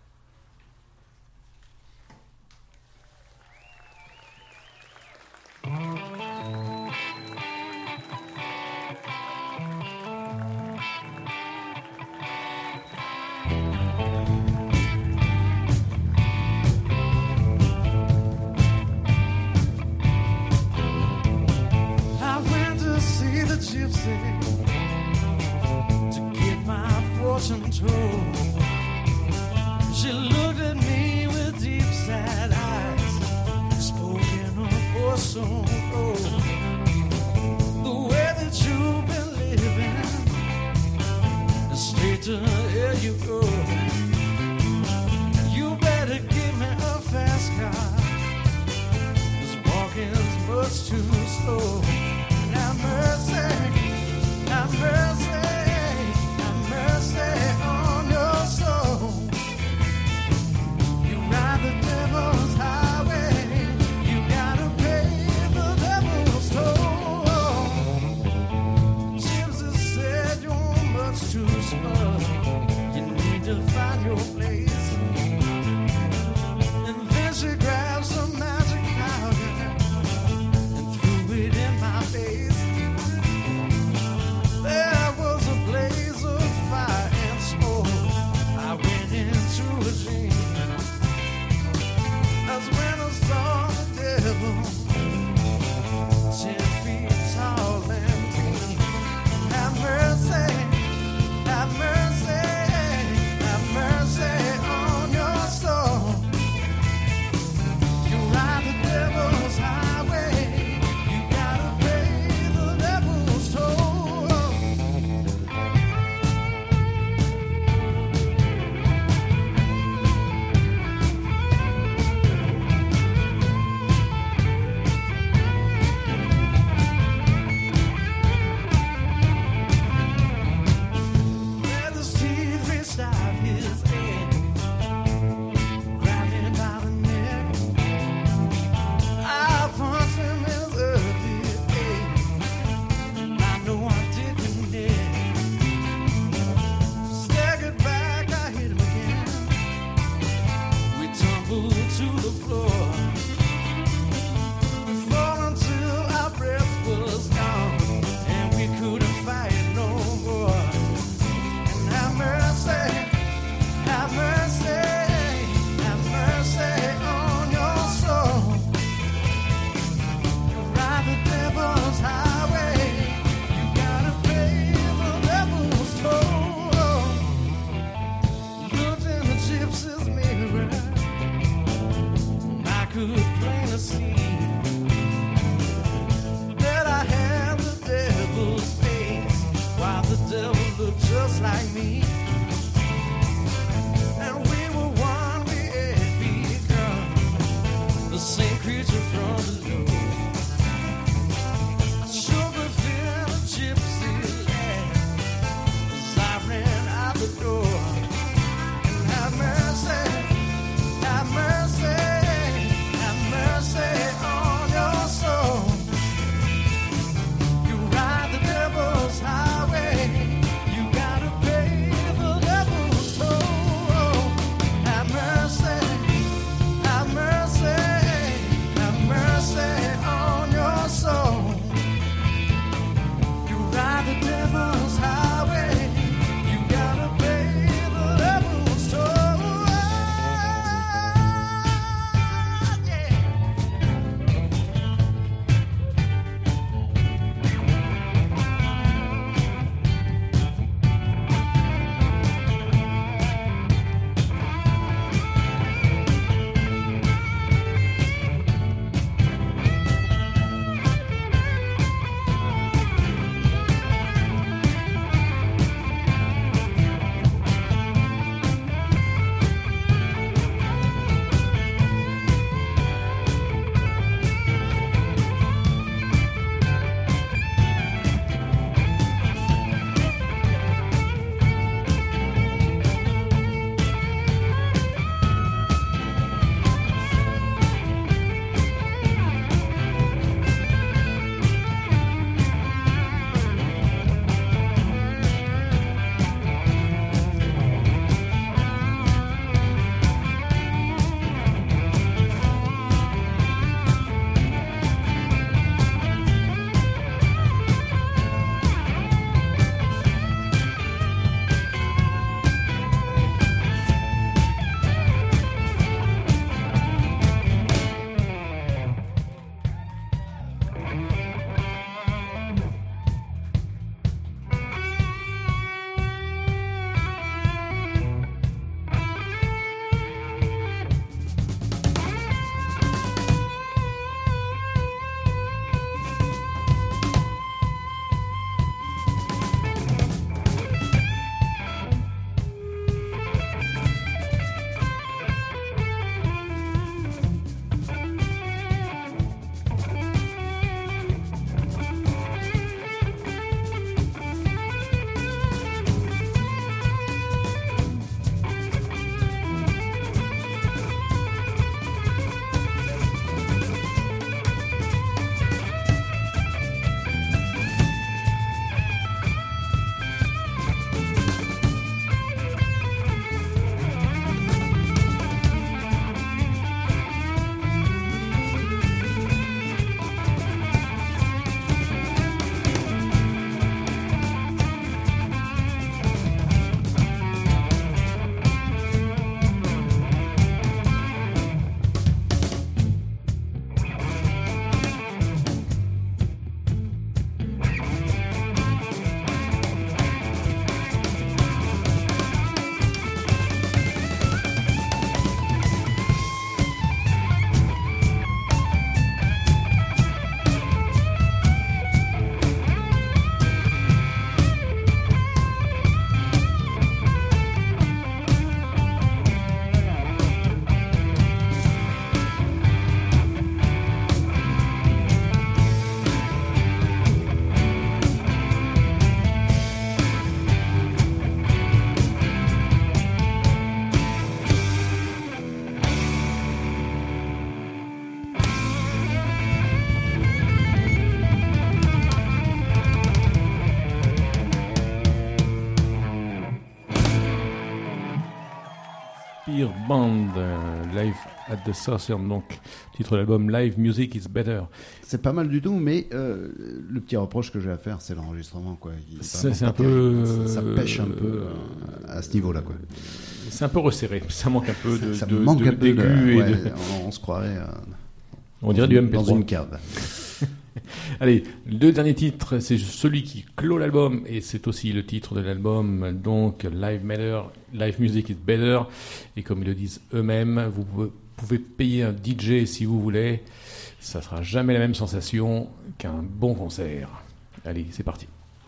I went to see the gypsy to get my fortune told. She looked at me with deep sad eyes, spoke in a voice so cold. The way that you've been living, straight to hell you go. You better give me a fast car, 'cause walking's much too slow. Have mercy, have mercy, have mercy on your soul. You ride the devil's highway, you gotta pay the devil's toll. Gypsy said you're much too smart, you need to find your place. And then she grabbed some magic powder and threw it in my face. There was a blaze of fire and smoke. I went into a dream. That's when I saw the devil, 10 feet tall and green. Have mercy, have mercy, have mercy Shakespeare Band, live at the Southern, donc titre de l'album Live Music is Better. C'est pas mal du tout, mais le petit reproche que j'ai à faire, c'est l'enregistrement, quoi. Il est C'est vraiment un pas peu, terrible. Ça pêche un peu à ce niveau-là, quoi. C'est un peu resserré, ça manque un peu de Ça manque un peu d'aigu de, et ouais, de- on se croirait on dirait du dans MP3. une cave. Allez, le deux derniers titres, c'est celui qui clôt l'album et c'est aussi le titre de l'album, donc Live Music is Better. Et comme ils le disent eux-mêmes, vous pouvez payer un DJ si vous voulez, ça sera jamais la même sensation qu'un bon concert. Allez, c'est parti.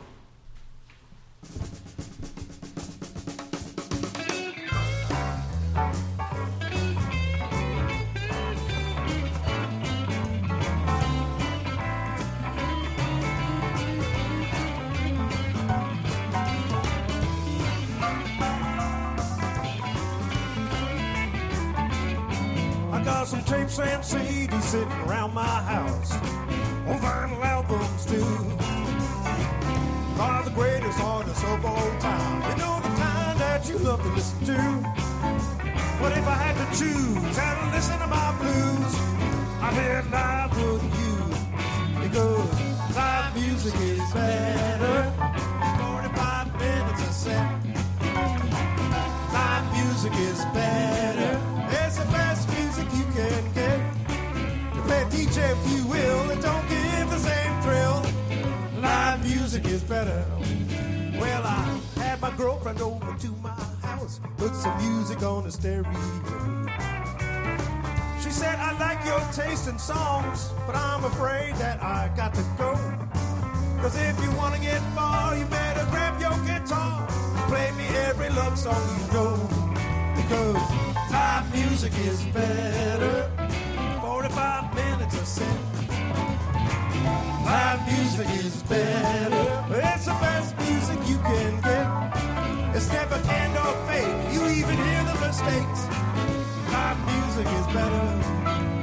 I got some tapes and CDs sitting around my house, on vinyl albums too. Are the greatest artists of all time. You know the kind that you love to listen to. But if I had to choose how to listen to my blues, I'd hear it live with you. Because live music is better. 45 minutes a set. Live music is better. It's the best music you can get. You play a DJ if you will, it don't give the same thrill. Live music is better. Well, I had my girlfriend over to my house, put some music on the stereo. She said, I like your taste in songs, but I'm afraid that I got to go. Cause if you wanna get far, you better grab your guitar, play me every love song you know. Because live music is better. 45 minutes a set. Live music is better. It's the best music you can get. It's never canned or fake. You even hear the mistakes. Live music is better.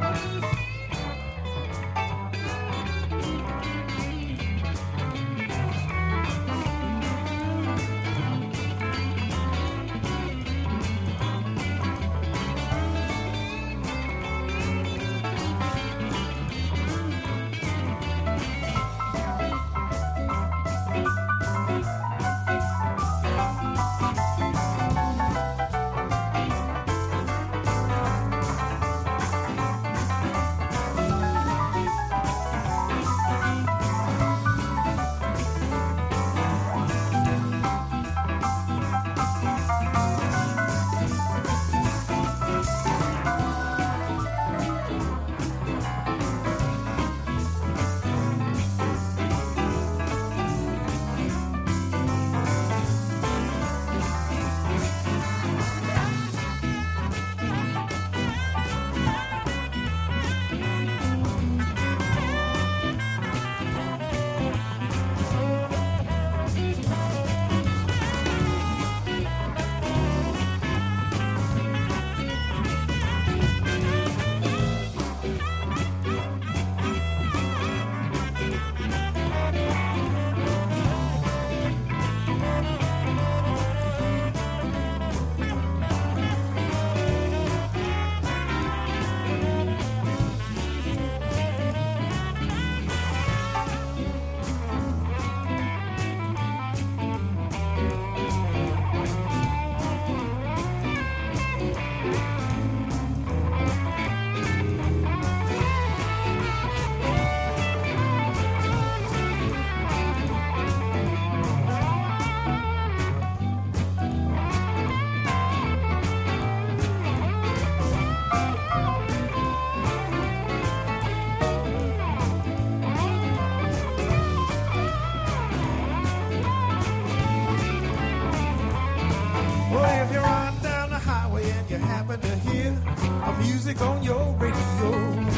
Well, if you're riding down the highway and you happen to hear a music on your radio,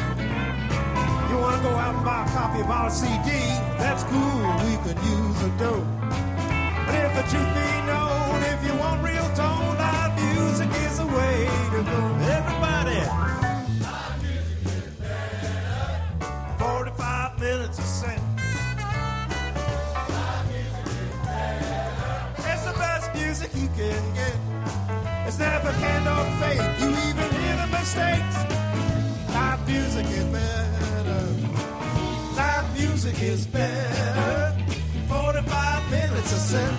you want to go out and buy a copy of our CD, that's cool, we could use a dope. But if the truth be known, if you want real tone, live music is the way to go. Everybody! Live music is better. 45 minutes a set. It's the best music you can get. It's never canned or fake. You even hear the mistakes. Live music is better. Live music is better. 45 minutes a set.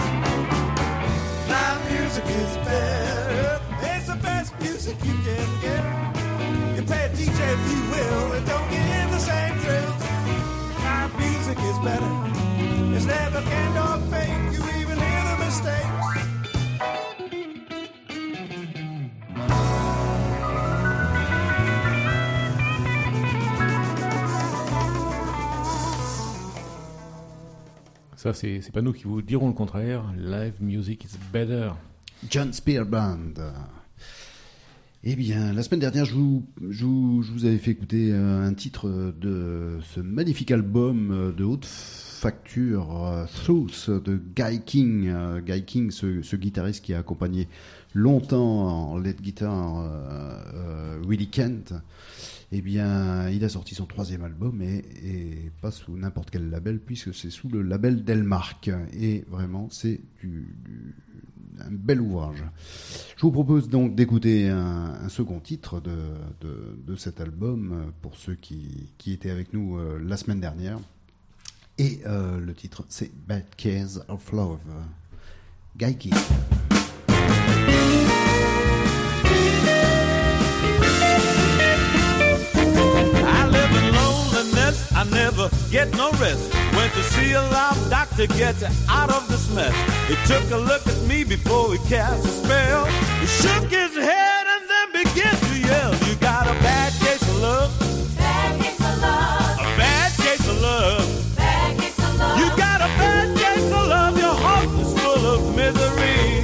Live music is better. It's the best music you can get. You pay a DJ if you will, it don't give the same thrill. Live music is better. It's never canned or fake. You even hear the mistakes. Ça, c'est pas nous qui vous dirons le contraire. Live music is better. John Spear Band. Eh bien, la semaine dernière, je vous avais fait écouter un titre de ce magnifique album de haute facture, Truth, de Guy King. Guy King, ce guitariste qui a accompagné longtemps en lead guitar Willie Kent. Eh bien, il a sorti son 3e album et pas sous n'importe quel label, puisque c'est sous le label Delmark. Et vraiment, c'est un bel ouvrage. Je vous propose donc d'écouter un second titre de cet album pour ceux qui étaient avec nous la semaine dernière. Et le titre, c'est Bad Case of Love. Guy King. I never get no rest. Went to see a live doctor, get out of this mess. He took a look at me before he cast a spell. He shook his head and then began to yell. You got a bad case of love. Bad case of love. A bad case of love. Bad case of love. You got a bad case of love. Your heart is full of misery.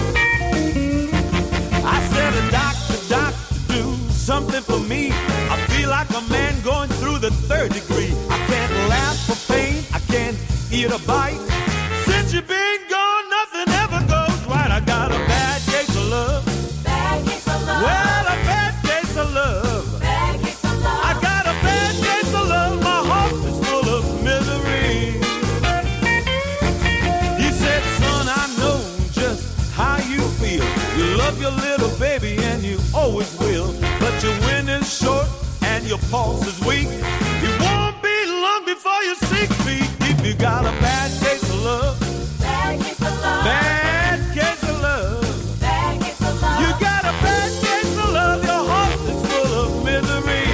I said, doctor, do something for me. I feel like a man going through the 3rd degree. I can't laugh for pain, I can't eat a bite. Since you've been gone, nothing ever goes right. I got a bad case of love. Bad case of love. Well, a bad case of love. Bad case of love. I got a bad case of love. My heart is full of misery. He said, son, I know just how you feel. You love your little baby and you always will. But your wind is short and your pulse is weak. It won't be long before you seek me. If you got a bad case of love. Bad case of love. Bad case of love. Bad case of love. You got a bad case of love. Your heart is full of misery.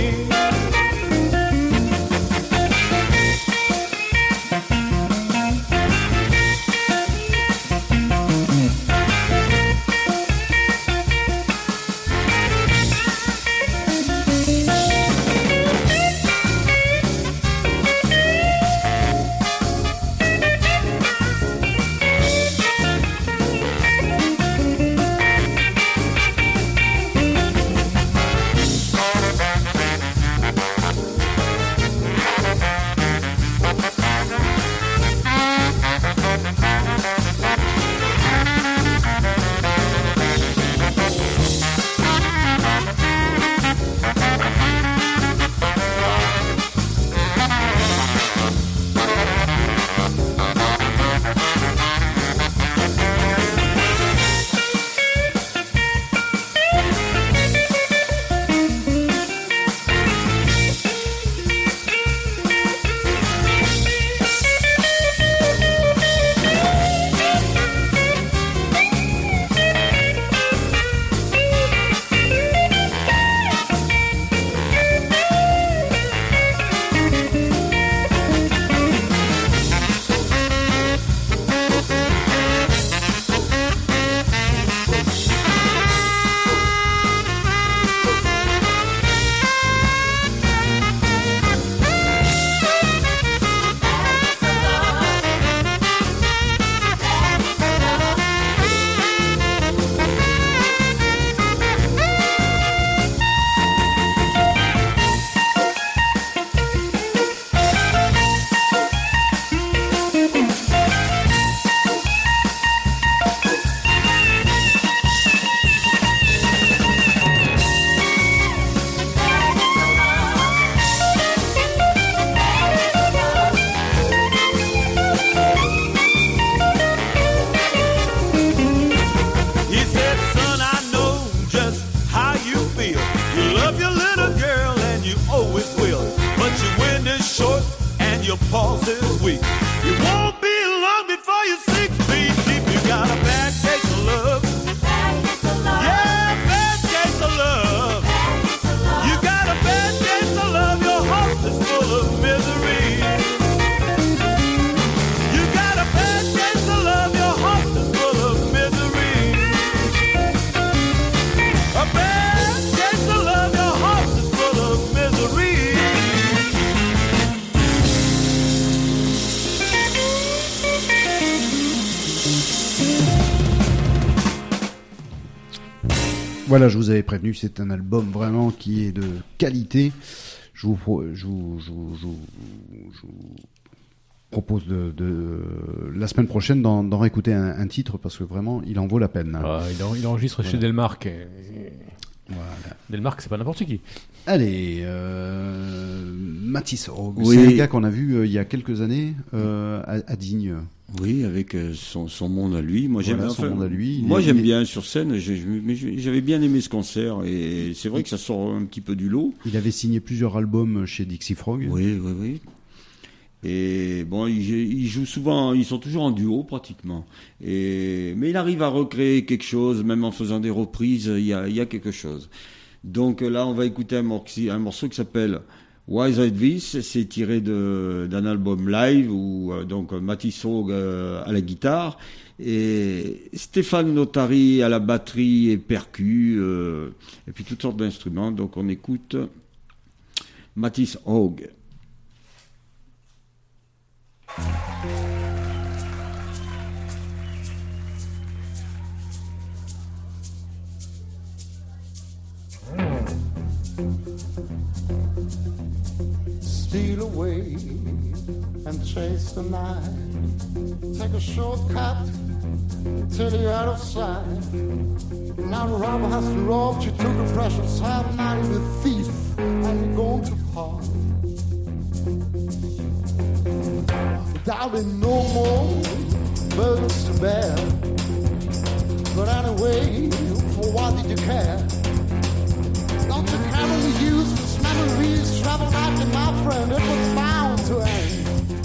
Voilà, je vous avais prévenu, c'est un album vraiment qui est de qualité. Je vous propose de la semaine prochaine d'en réécouter un titre parce que vraiment il en vaut la peine. Il enregistre chez Delmark. Voilà. Delmark, c'est pas n'importe qui. Allez, Matisse Rogue, Oui. c'est un gars qu'on a vu il y a quelques années à Digne. Oui, avec son monde à lui. Moi, Voilà, son monde à lui. Moi, Il est- j'aime bien sur scène. Mais j'avais bien aimé ce concert. Et c'est vrai que ça sort un petit peu du lot. Il avait signé plusieurs albums chez Dixie Frog. Oui. Et bon, ils jouent souvent, ils sont toujours en duo pratiquement. Mais il arrive à recréer quelque chose, même en faisant des reprises, il y a quelque chose. Donc là, on va écouter un morceau qui s'appelle Why Is This. C'est tiré d'un album live où donc Matisse Rogue à la guitare et Stéphane Notari à la batterie et percus et puis toutes sortes d'instruments. Donc on écoute Matisse Rogue. Steal away and chase the night. Take a shortcut till you're out of sight. Now the robber has to rob. You took a precious heart. Now you're the thief and you're going to part. There'll no more burdens to bear. But anyway, for what did you care? Don't you carry the useless memories? Travel back to my friend, it was bound to end.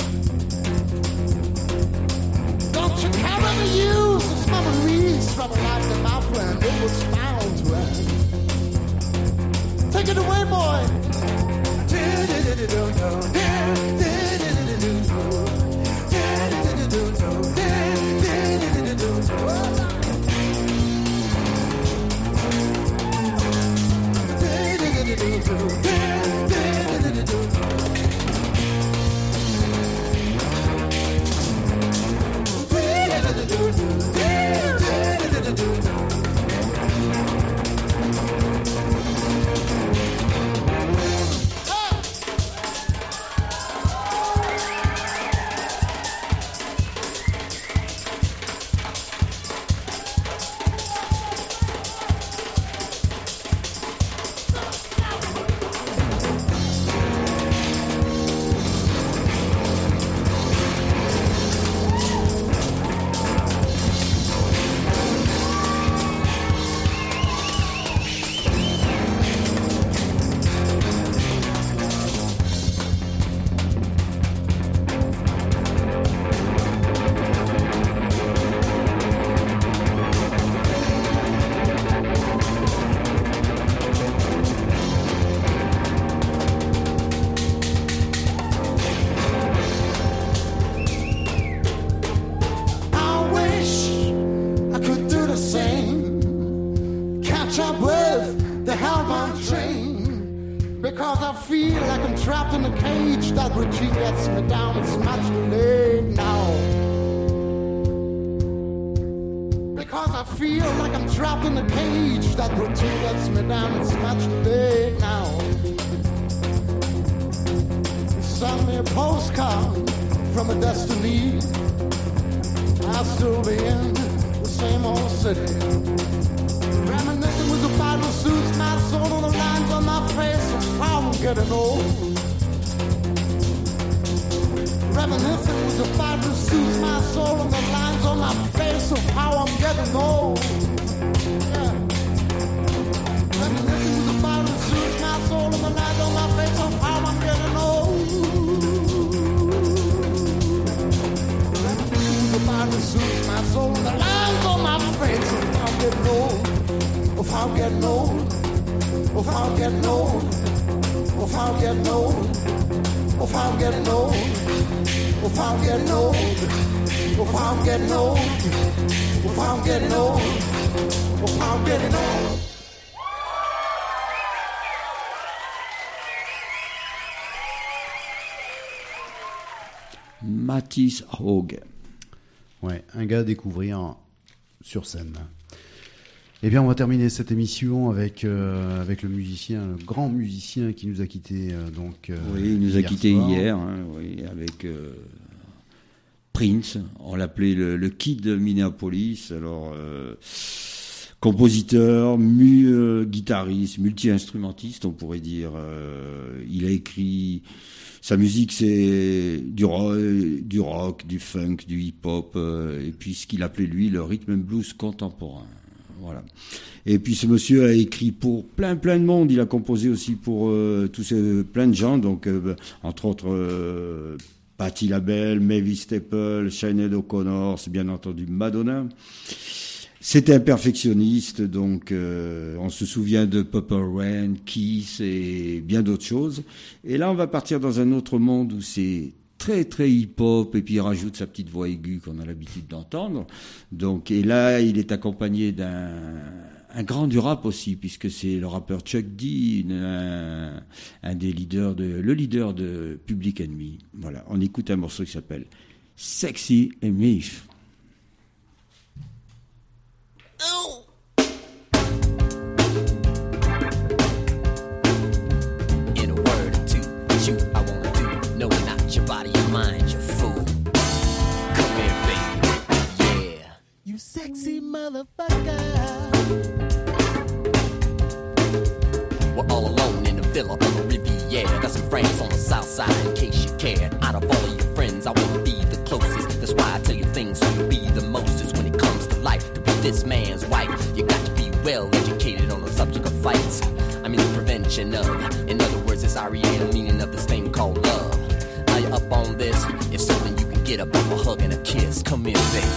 Don't you carry the useless memories? Travel back to my friend, it was bound to end. Take it away, boy. I wish I could do the same. Catch up with the hellbound train. Because I feel like I'm trapped in a cage. That routine gets me down, it's much too late now. Because I feel like I'm trapped in a cage. That routine gets me down, it's much too late now. Send me a postcard from a destiny. I'll still be in the same old city. Reminiscing with the Bible suits, my soul on the lines on my face of how I'm getting old. Reminiscing with the Bible suits, my soul on the lines on my face of how I'm getting old. Yeah. Reminiscing with the Bible suits, my soul on the lines on my face of how I'm getting old. Body suits my soul, the lines on my face of how I'm getting old, of how I'm getting old, of how I'm getting old, of how I'm getting old, of how I'm getting old, of how I'm getting old, of how I'm getting old, of how I'm getting old, of how I'm getting old. Matisse Rogue. Ouais, un gars à découvrir sur scène. Eh bien, on va terminer cette émission avec le musicien, le grand musicien qui nous a quittés. Oui, il nous a hier quittés soir. hier, hein, oui, avec Prince. On l'appelait le Kid de Minneapolis. Alors, compositeur, guitariste, multi-instrumentiste, on pourrait dire. Il a écrit. Sa musique, c'est du rock, du funk, du hip-hop, et puis ce qu'il appelait lui le rhythm and blues contemporain. Voilà. Et puis ce monsieur a écrit pour plein de monde. Il a composé aussi pour plein de gens, donc entre autres Patti LaBelle, Mavis Staples, Sinéad O'Connor, c'est bien entendu Madonna. C'était un perfectionniste, donc on se souvient de Purple Rain, Kiss et bien d'autres choses. Et là, on va partir dans un autre monde où c'est très très hip-hop, et puis il rajoute sa petite voix aiguë qu'on a l'habitude d'entendre. Donc, et là, il est accompagné d'un grand du rap aussi, puisque c'est le rappeur Chuck D, un des leaders le leader de Public Enemy. Voilà, on écoute un morceau qui s'appelle Sexy and Mif. In a word or two, shoot, I wanna do. No, not your body, your mind, you fool. Come here, baby. Yeah. You sexy motherfucker. We're all alone in the villa on the Riviera. Got some friends on the south side in case you cared. Out of all of your friends, I wanna be the closest. That's why I tell you things so you'll be the mostest when it comes to life. To be this man's wife, you got to be well educated on the subject of fights. I mean the prevention of. In other words, it's REA, the meaning of this thing called love. Are you up on this? If so, then you can get up off a hug and a kiss. Come here, baby.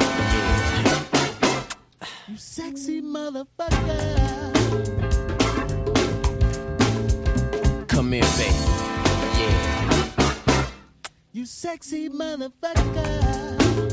Yeah. You sexy motherfucker. Come here, baby. Yeah. You sexy motherfucker.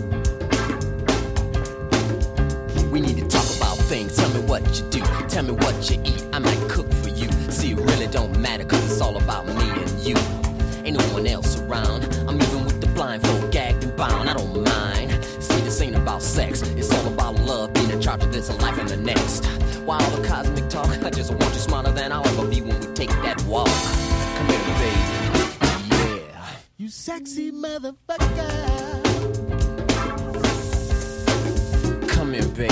We need to talk about things. Tell me what you do. Tell me what you eat. I might cook for you. See, it really don't matter, cause it's all about me and you. Ain't no one else around. I'm even with the blindfold, gagged and bound. I don't mind. See, this ain't about sex. It's all about love, being in charge of this and life and the next. Why all the cosmic talk? I just want you smarter than I'll ever be when we take that walk. Come here, baby. Yeah. You sexy motherfucker. Come here, baby.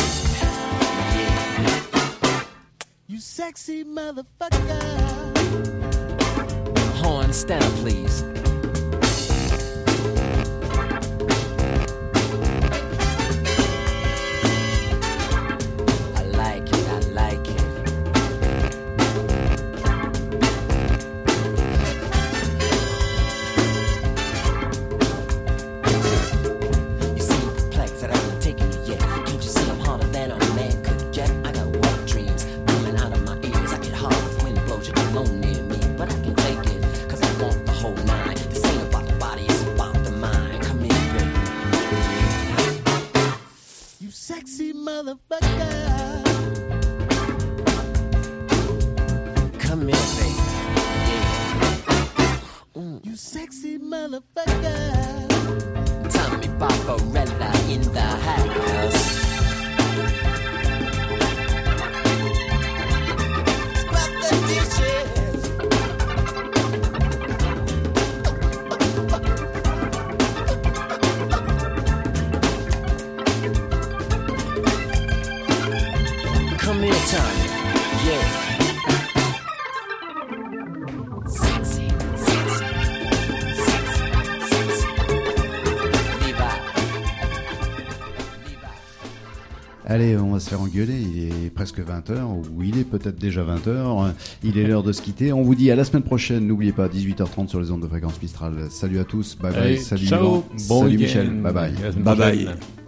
Yeah. You sexy motherfucker. Horn, stand up, please. I like it, I like it. You seem perplexed that I haven't taken you yet. Can't you see I'm harder than a man could get? I got wet dreams coming out of my ears. I get hard if wind blows you alone near me, but I can take it, cause I want the whole nine. This ain't about the body, it's about the mind. Come here, baby. You sexy motherfucker. Come here, baby. Yeah. You sexy motherfucker. Tommy Barbarella in the house. Scrap the dishes. Come here, Tommy. Yeah. Sexy, sexy, sexy, sexy. Levi. Allez, on va se faire engueuler, il est presque 20h, ou il est peut-être déjà 20h, il est l'heure de se quitter. On vous dit à la semaine prochaine, n'oubliez pas, 18h30 sur les ondes de Fréquence Mistral. Salut à tous, bye bye, Allez, salut ciao, Yvan, bon salut week-end. Michel, bye bye. À la semaine Bye bye. prochaine.